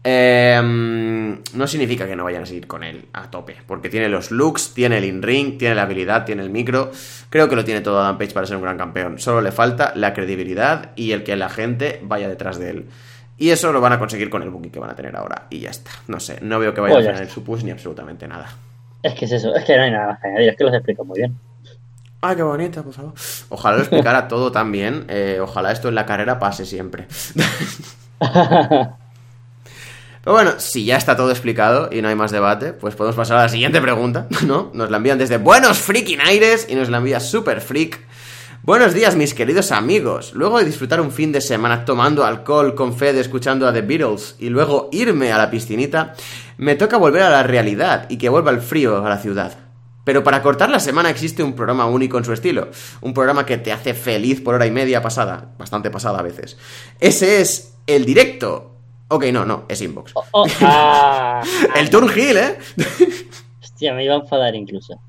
no significa que no vayan a seguir con él a tope, porque tiene los looks, tiene el in-ring, tiene la habilidad, tiene el micro. Creo que lo tiene todo Adam Page para ser un gran campeón. Solo le falta la credibilidad y el que la gente vaya detrás de él. Y eso lo van a conseguir con el booking que van a tener ahora. Y ya está. No sé, no veo que vayan a tener su push ni absolutamente nada. Es que es eso, es que no hay nada más que añadir, es que los explico muy bien. Ay, qué bonita, por favor. Ojalá lo explicara todo tan bien. Ojalá esto en la carrera pase siempre. Pero bueno, si ya está todo explicado y no hay más debate, pues podemos pasar a la siguiente pregunta, ¿no? Nos la envían desde Buenos Freaking Aires y nos la envía Super Freak. Buenos días, mis queridos amigos. Luego de disfrutar un fin de semana tomando alcohol con Fed, escuchando a The Beatles y luego irme a la piscinita, me toca volver a la realidad y que vuelva el frío a la ciudad. Pero para cortar la semana existe un programa único en su estilo. Un programa que te hace feliz por hora y media pasada. Bastante pasada a veces. Ese es el directo. Ok, no, es Inbox. El Turn Hill, ¿eh? Hostia, me iba a enfadar incluso.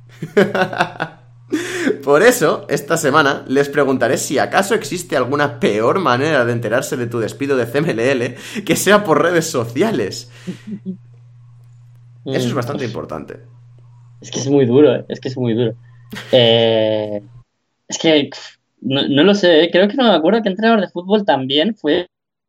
Por eso, esta semana les preguntaré si acaso existe alguna peor manera de enterarse de tu despido de CMLL que sea por redes sociales. Eso es bastante importante. Es que es muy duro, es que es muy duro. Es que no lo sé, creo que no me acuerdo que entrenador de fútbol también fue...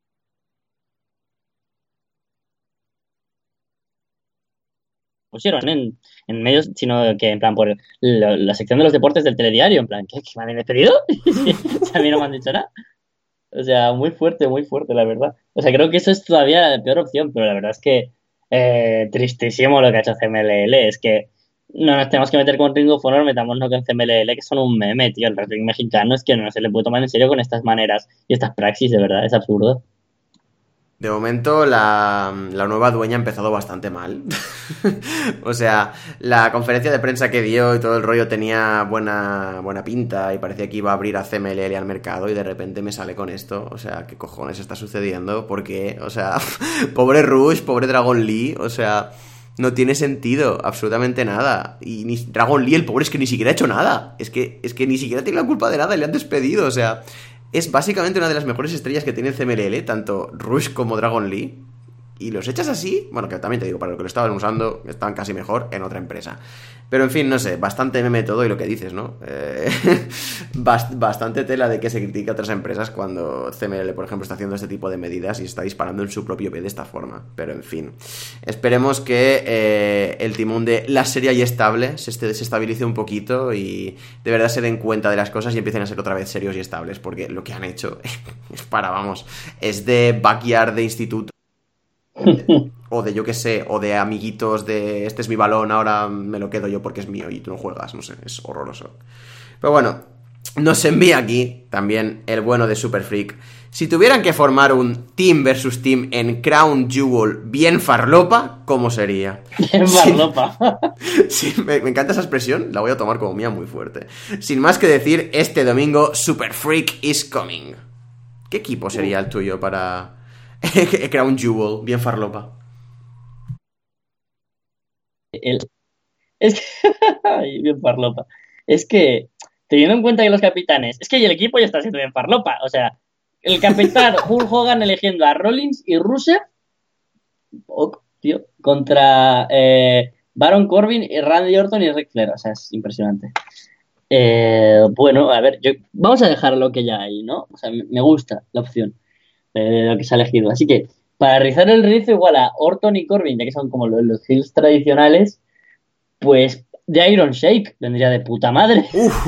pusieron en medios, sino que en plan por la sección de los deportes del telediario, en plan, ¿qué me han despedido? A mí no me han dicho nada. O sea, muy fuerte, la verdad. O sea, creo que eso es todavía la peor opción, pero la verdad es que tristísimo lo que ha hecho CMLL. Es que no nos tenemos que meter con Ring of Honor, metámonos con CMLL, que son un meme, tío. El wrestling mexicano es que no se le puede tomar en serio con estas maneras y estas praxis, de verdad, es absurdo. De momento, la nueva dueña ha empezado bastante mal. O sea, la conferencia de prensa que dio y todo el rollo tenía buena pinta y parecía que iba a abrir a CMLL al mercado y de repente me sale con esto. O sea, ¿qué cojones está sucediendo? ¿Por qué? O sea, pobre Rush, pobre Dragon Lee, o sea... No tiene sentido, absolutamente nada. Y ni Dragon Lee, el pobre, es que ni siquiera ha hecho nada. Es que ni siquiera tiene la culpa de nada y le han despedido, o sea... Es básicamente una de las mejores estrellas que tiene el CMLL, tanto Rush como Dragon Lee. Y los echas así, bueno, que también te digo, para lo que lo estaban usando, están casi mejor en otra empresa. Pero en fin, no sé, bastante meme todo y lo que dices, ¿no? Bastante tela de que se critique a otras empresas cuando CMLL, por ejemplo, está haciendo este tipo de medidas y está disparando en su propio pie de esta forma. Pero en fin, esperemos que el timón de la seria y estable se estabilice un poquito y de verdad se den cuenta de las cosas y empiecen a ser otra vez serios y estables, porque lo que han hecho es es de backyard de instituto. O de yo que sé, o de amiguitos de este es mi balón, ahora me lo quedo yo porque es mío y tú no juegas, no sé, es horroroso. Pero bueno, nos envía aquí también el bueno de Super Freak. Si tuvieran que formar un team versus team en Crown Jewel bien farlopa, ¿cómo sería? Bien farlopa. Sí, me encanta esa expresión, la voy a tomar como mía muy fuerte. Sin más que decir, este domingo Super Freak is coming. ¿Qué equipo sería el tuyo para Crown Jewel bien farlopa? Es que... Ay, bien farlopa. Es que, teniendo en cuenta que los capitanes... Es que el equipo ya está siendo bien farlopa. O sea, el capitán Hulk Hogan eligiendo a Rollins y Rusev, tío, contra Baron Corbin y Randy Orton y Ric Flair. O sea, es impresionante. Bueno, a ver, vamos a dejar lo que ya hay, ¿no? O sea, me gusta la opción de lo que se ha elegido. Así que, para rizar el rizo igual a Orton y Corbin, ya que son como los heels tradicionales, pues de Iron Shake vendría de puta madre.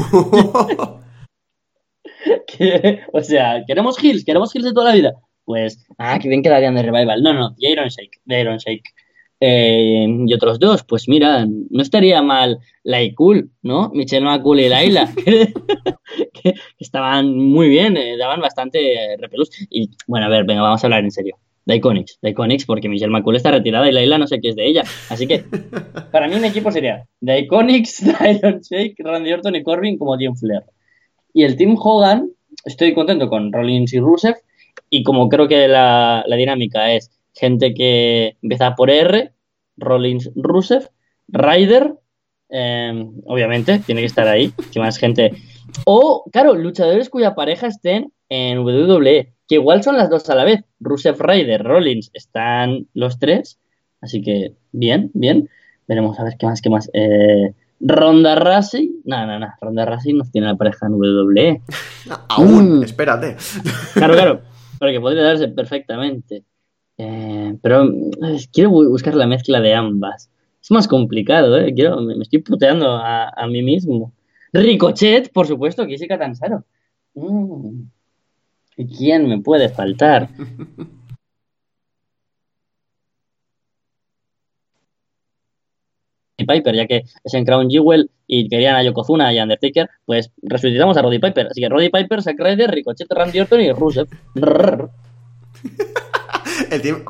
O sea, ¿queremos heels de toda la vida? Pues, qué bien quedarían de Revival. No, de Iron Shake. Y otros dos, pues mira, no estaría mal la Cool, ¿no? Michelle McCool y Layla, que estaban muy bien, daban bastante repelús. Y bueno, a ver, venga, vamos a hablar en serio. The Iconics, porque Michelle McCool está retirada y Layla no sé qué es de ella. Así que, para mí, mi equipo sería The Iconics, Iron Shake, Randy Orton y Corbin como Team Flair. Y el Team Hogan, estoy contento con Rollins y Rusev. Y como creo que la dinámica es gente que empieza por R, Rollins, Rusev, Ryder, obviamente, tiene que estar ahí, si más gente. O, claro, luchadores cuya pareja estén en WWE, que igual son las dos a la vez. Rusev, Ryder, Rollins, están los tres. Así que, bien. Veremos a ver qué más. Ronda Rousey. No. Ronda Rousey no tiene la pareja en WWE. Aún, espérate. Claro. Porque podría darse perfectamente. Pero quiero buscar la mezcla de ambas. Es más complicado, ¿eh? Me estoy puteando a mí mismo. Ricochet, por supuesto, que Jessica Cansaro. ¿Y quién me puede faltar? Piper, ya que es en Crown Jewel y querían a Yokozuna y a Undertaker, pues resucitamos a Roddy Piper. Así que Roddy Piper, Zack Ryder, Ricochet, Randy Orton y Rusev. El team...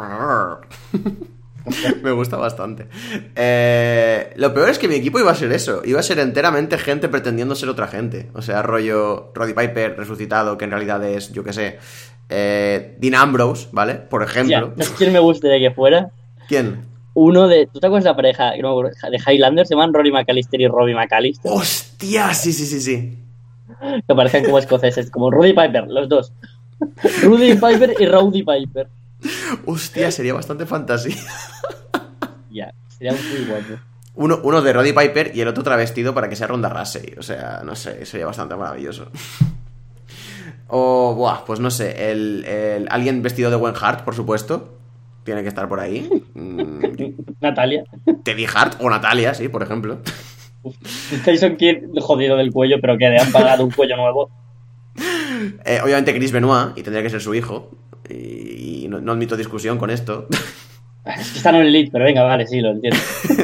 Me gusta bastante. Lo peor es que mi equipo iba a ser eso. Iba a ser enteramente gente pretendiendo ser otra gente. O sea, rollo Roddy Piper resucitado, que en realidad es, yo qué sé, Dean Ambrose, ¿vale? Por ejemplo. ¿No es quién me gustaría que fuera? ¿Quién? Uno de... ¿Tú te acuerdas de la pareja de Highlanders? Se llaman Rory McAllister y Robbie McAllister. ¡Hostia! Sí. Que parecen como escoceses, como Rudy Piper, los dos. Rudy Piper y Rowdy Piper. Hostia, sería bastante fantasía. Ya, sería muy guapo. Uno de Roddy Piper y el otro travestido para que sea Ronda Rousey. O sea, no sé, sería bastante maravilloso. O, pues no sé, alguien vestido de Owen Hart, por supuesto. Tiene que estar por ahí. Natalia. Teddy Hart o Natalia, sí, por ejemplo. Tyson Kidd jodido del cuello, pero que le han pagado un cuello nuevo. Obviamente Chris Benoit, y tendría que ser su hijo. Y no admito discusión con esto. Es que están en el lead, pero venga, vale, sí, lo entiendo.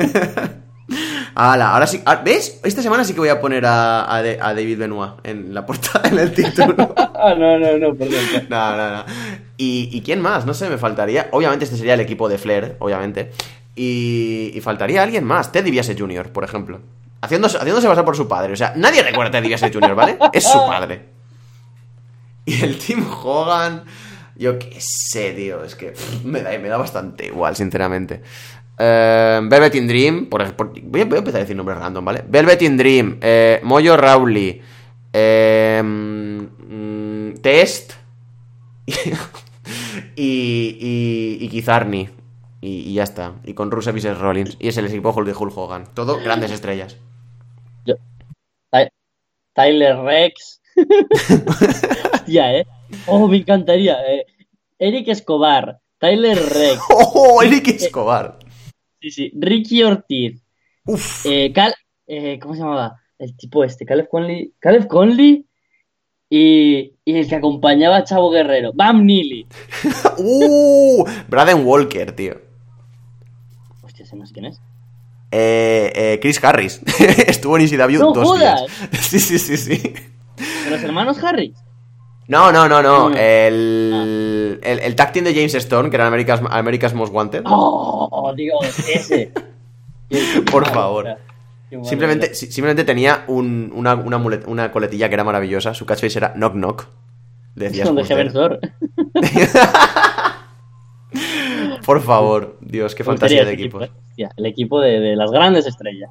Ahora sí. ¿Ves? Esta semana sí que voy a poner a David Benoit en la portada, en el título. No, perdón. No. ¿Y quién más? No sé, me faltaría. Obviamente este sería el equipo de Flair, obviamente. Y faltaría alguien más. Ted DiBiase Jr., por ejemplo. Haciéndose pasar por su padre. O sea, nadie recuerda a Ted DiBiase Jr., ¿vale? Es su padre. Y el Team Hogan... Yo qué sé, tío. Es que me da bastante igual, sinceramente. Velvet in Dream. Voy a empezar a decir nombres random, ¿vale? Velvet in Dream. Mojo Rawley. Test. y Kizarny. Y ya está. Y con Rusev y Seth Rollins. Y es el equipo de Hulk Hogan. Todo grandes estrellas. Tyler Rex. Hostia, me encantaría. Eric Escobar. Tyler Rex. Eric Escobar. Sí. Ricky Ortiz. Uf. ¿Cómo se llamaba? El tipo Caleb Conley. Y el que acompañaba a Chavo Guerrero. Bam Neely. Braden Walker, tío. Hostia, ¿ese no sé quién es? Chris Harris. Estuvo en ECW ¡No 2 jodas! días. Sí. ¿De los hermanos Harris? No. El tag team de James Stone, que era America's Most Wanted. ¡Oh, Dios! Ese. Por favor. Simplemente tenía una coletilla que era maravillosa. Su catchphrase era knock knock. Decías de Heaven Door. Por favor, Dios, qué fantasía de equipos. El equipo de las grandes estrellas.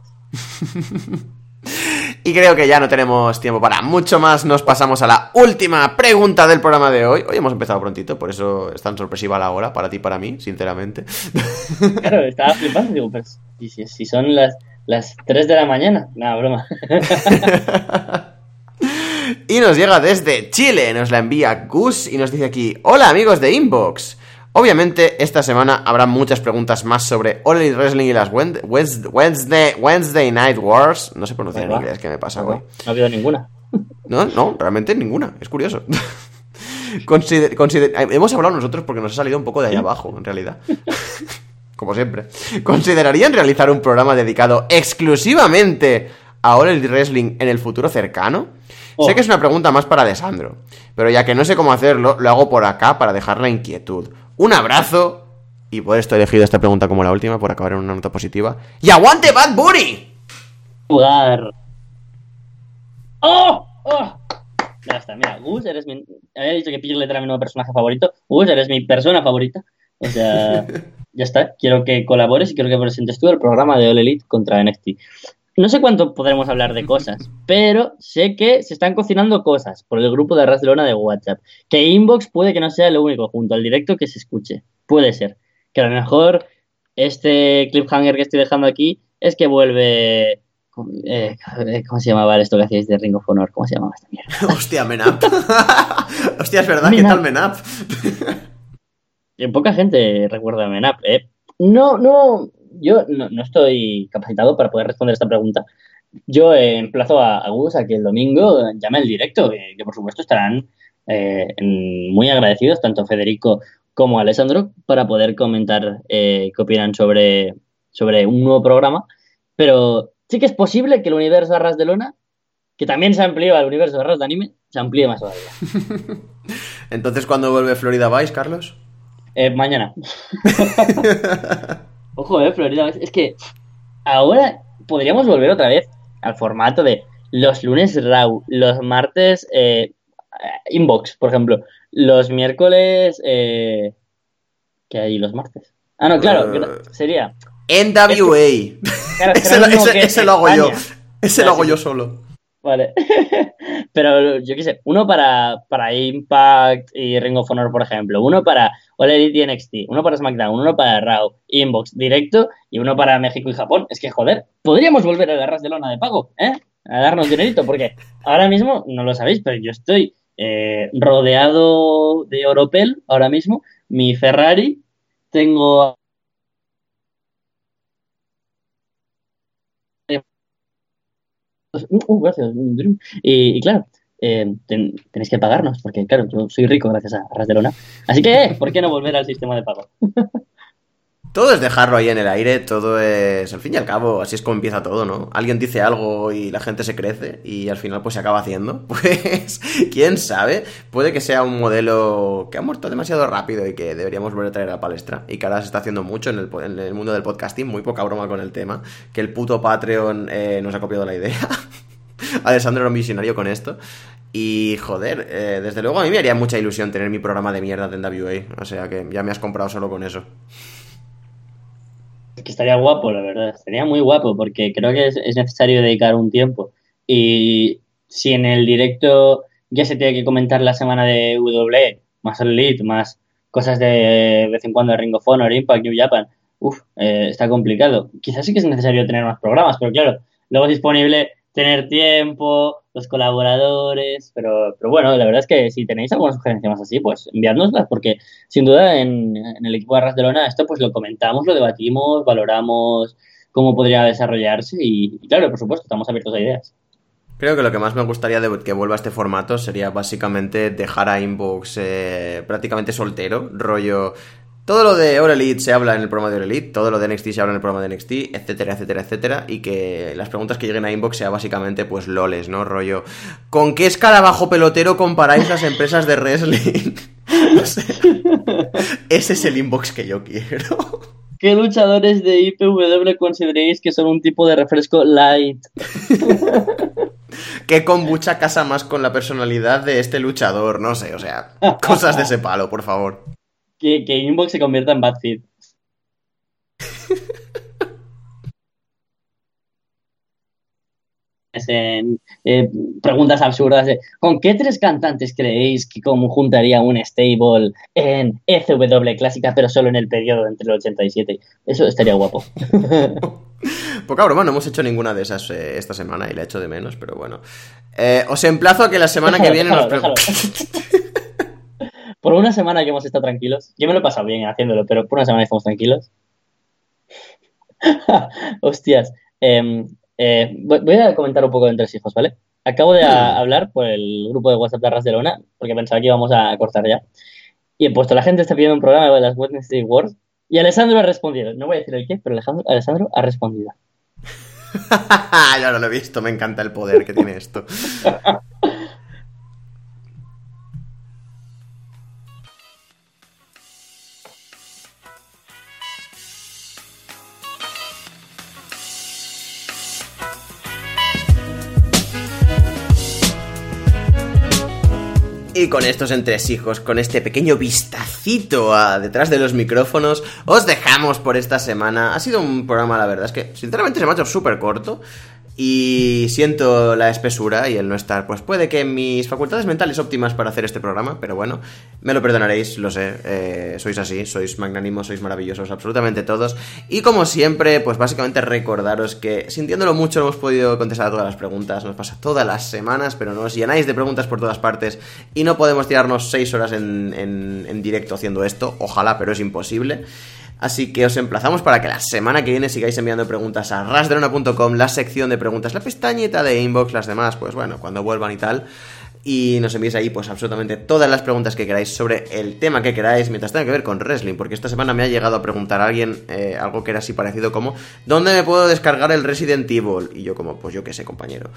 Y creo que ya no tenemos tiempo para mucho más. Nos pasamos a la última pregunta del programa de hoy. Hoy hemos empezado prontito, por eso es tan sorpresiva la hora, para ti y para mí, sinceramente. Claro, estaba flipando, digo, pues, si son las 3 de la mañana. Nada, broma. Y nos llega desde Chile, nos la envía Gus y nos dice aquí: hola amigos de Inbox. Obviamente esta semana habrá muchas preguntas más sobre All Elite Wrestling y las Wednesday Night Wars. No sé pronunciar en inglés, ¿qué me pasa hoy? No ha habido ninguna. No, realmente ninguna, es curioso. Hemos hablado nosotros porque nos ha salido un poco de ahí abajo, en realidad. Como siempre. ¿Considerarían realizar un programa dedicado exclusivamente a All Elite Wrestling en el futuro cercano? Sé que es una pregunta más para Alessandro, pero ya que no sé cómo hacerlo, lo hago por acá para dejar la inquietud. Un abrazo, y por esto he elegido esta pregunta como la última, por acabar en una nota positiva. ¡Y aguante Bad Bunny! Jugar. ¡Oh! Ya está, mira, Gus, eres mi... Había dicho que Pirlet era mi nuevo personaje favorito. Gus, eres mi persona favorita. O sea, ya está. Quiero que colabores y quiero que presentes tú el programa de All Elite contra NXT. No sé cuánto podremos hablar de cosas, pero sé que se están cocinando cosas por el grupo de Arras de Lona de WhatsApp. Que Inbox puede que no sea lo único junto al directo que se escuche. Puede ser. Que a lo mejor este cliffhanger que estoy dejando aquí es que vuelve... ¿cómo se llamaba esto que hacíais de Ring of Honor? ¿Cómo se llamaba esta mierda? Hostia, Menap. Hostia, es verdad, ¿qué tal Menap? Poca gente recuerda a Menap, No, yo no estoy capacitado para poder responder esta pregunta. Yo emplazo a Gus a que el domingo llame el directo, que por supuesto estarán muy agradecidos, tanto Federico como Alessandro, para poder comentar qué opinan sobre un nuevo programa. Pero sí que es posible que el universo de Arras de Lona, que también se amplió al universo de Arras de Anime, se amplíe más todavía. Entonces, ¿cuándo vuelve Florida Vice, Carlos? Mañana. Ojo, Florida Vice. Es que ahora podríamos volver otra vez al formato de los lunes Raw, los martes Inbox, por ejemplo, los miércoles... ¿qué hay los martes? Ah, no, claro, sería... NWA. Claro, ese lo hago yo. Ese lo hago yo solo. Vale. Pero yo qué sé, uno para Impact y Ring of Honor, por ejemplo, uno para All Elite y NXT, uno para SmackDown, uno para Raw, Inbox directo y uno para México y Japón. Es que, joder, podríamos volver a la Arras de Lona de pago, a darnos dinerito, porque ahora mismo, no lo sabéis, pero yo estoy rodeado de Oropel ahora mismo, mi Ferrari, tengo... gracias. Y claro, tenéis que pagarnos, porque claro, yo soy rico gracias a Arras de Lona. Así que, ¿por qué no volver al sistema de pago? Todo es dejarlo ahí en el aire, todo es... Al fin y al cabo, así es como empieza todo, ¿no? Alguien dice algo y la gente se crece y al final pues se acaba haciendo. Pues, quién sabe, puede que sea un modelo que ha muerto demasiado rápido y que deberíamos volver a traer a la palestra. Y que ahora se está haciendo mucho en el mundo del podcasting, muy poca broma con el tema. Que el puto Patreon nos ha copiado la idea. Alessandro era un visionario con esto. Y joder, desde luego a mí me haría mucha ilusión tener mi programa de mierda de NWA. O sea que ya me has comprado solo con eso. Es que estaría guapo, la verdad. Estaría muy guapo porque creo que es necesario dedicar un tiempo. Y si en el directo ya se tiene que comentar la semana de WWE, más Elite, más cosas de vez en cuando de Ring of Honor, Impact, New Japan, está complicado. Quizás sí que es necesario tener más programas, pero claro, luego es disponible tener tiempo, los colaboradores, pero bueno, la verdad es que si tenéis alguna sugerencia más así, pues enviádnoslas, porque sin duda en el equipo de Arras de Lona esto pues lo comentamos, lo debatimos, valoramos cómo podría desarrollarse y claro, por supuesto, estamos abiertos a ideas. Creo que lo que más me gustaría de que vuelva a este formato sería básicamente dejar a Inbox prácticamente soltero, rollo... Todo lo de All Elite se habla en el programa de All Elite, todo lo de NXT se habla en el programa de NXT, etcétera, etcétera, etcétera, y que las preguntas que lleguen a Inbox sea básicamente pues loles, ¿no? Rollo, ¿con qué escarabajo pelotero comparáis las empresas de wrestling? No sé. Ese es el Inbox que yo quiero. ¿Qué luchadores de IPW consideréis que son un tipo de refresco light? ¿Qué kombucha casa más con la personalidad de este luchador? No sé, o sea, cosas de ese palo, por favor. Que Inbox se convierta en Bad Feed. En preguntas absurdas de ¿con qué 3 cantantes creéis que conjuntaría un stable en ECW clásica, pero solo en el periodo entre el 87? Eso estaría guapo. Poca broma, no hemos hecho ninguna de esas esta semana y la echo de menos, pero bueno. Os emplazo a que la semana que viene déjalo. Por una semana que hemos estado tranquilos, yo me lo he pasado bien haciéndolo, pero por una semana estamos tranquilos. Hostias. Voy a comentar un poco de Entresijos, ¿vale? Acabo de hablar por el grupo de WhatsApp de Arras de Lona, porque pensaba que íbamos a cortar ya. Y he puesto, la gente está pidiendo un programa de las Wednesday Wars, y Alessandro ha respondido. No voy a decir el qué, pero Alessandro ha respondido. Ya lo he visto, me encanta el poder que tiene esto. Y con estos entresijos, con este pequeño vistacito a detrás de los micrófonos, os dejamos por esta semana. Ha sido un programa, la verdad, es que sinceramente se me ha hecho súper corto. Y siento la espesura y el no estar, pues puede que mis facultades mentales óptimas para hacer este programa, pero bueno, me lo perdonaréis, lo sé, sois así, sois magnánimos, sois maravillosos, absolutamente todos. Y como siempre, pues básicamente recordaros que sintiéndolo mucho no hemos podido contestar a todas las preguntas, nos pasa todas las semanas, pero nos llenáis de preguntas por todas partes y no podemos tirarnos 6 horas en directo haciendo esto, ojalá, pero es imposible. Así que os emplazamos para que la semana que viene sigáis enviando preguntas a rasdelona.com, la sección de preguntas, la pestañita de inbox, las demás, pues bueno, cuando vuelvan y tal. Y nos enviéis ahí pues absolutamente todas las preguntas que queráis sobre el tema que queráis, mientras tenga que ver con wrestling, porque esta semana me ha llegado a preguntar a alguien algo que era así parecido como ¿dónde me puedo descargar el Resident Evil? Y yo como, pues yo qué sé, compañero.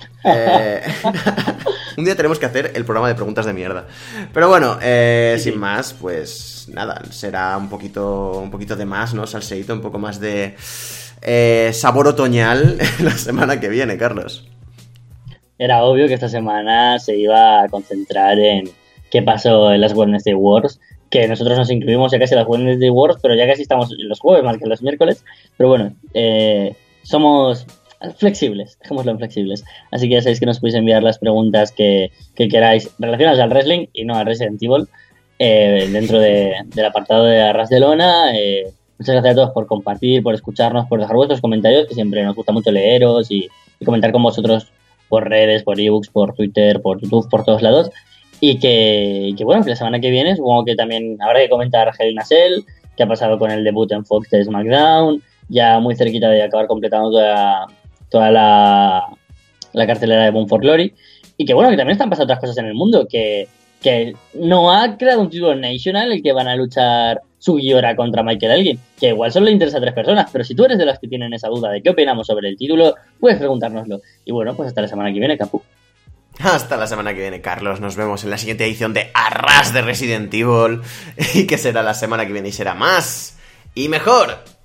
Un día tenemos que hacer el programa de preguntas de mierda. Pero bueno, sin más, pues nada, será un poquito de más, ¿no? Salseíto, un poco más de sabor otoñal la semana que viene, Carlos. Era obvio que esta semana se iba a concentrar en qué pasó en las Wednesday Wars, que nosotros nos incluimos ya casi en las Wednesday Wars, pero ya casi estamos en los jueves más que en los miércoles. Pero bueno, somos flexibles, dejémoslo en flexibles. Así que ya sabéis que nos podéis enviar las preguntas que queráis relacionadas al wrestling y no al Resident Evil dentro del apartado de Arras de Lona. Muchas gracias a todos por compartir, por escucharnos, por dejar vuestros comentarios, que siempre nos gusta mucho leeros y comentar con vosotros por redes, por ebooks, por Twitter, por YouTube, por todos lados. Y que bueno, que la semana que viene supongo que también habrá que comentar Hell in a Cell, qué ha pasado con el debut en Fox de SmackDown, ya muy cerquita de acabar completando toda la cartelera de Bound for Glory. Y que bueno, que también están pasando otras cosas en el mundo, que no ha creado un título nacional el que van a luchar Sugiura contra Michael Elgin, que igual solo le interesa a 3 personas, pero si tú eres de las que tienen esa duda de qué opinamos sobre el título, puedes preguntárnoslo. Y bueno, pues hasta la semana que viene, Capu. Hasta la semana que viene, Carlos. Nos vemos en la siguiente edición de Arras de Resident Evil. Y que será la semana que viene y será más y mejor.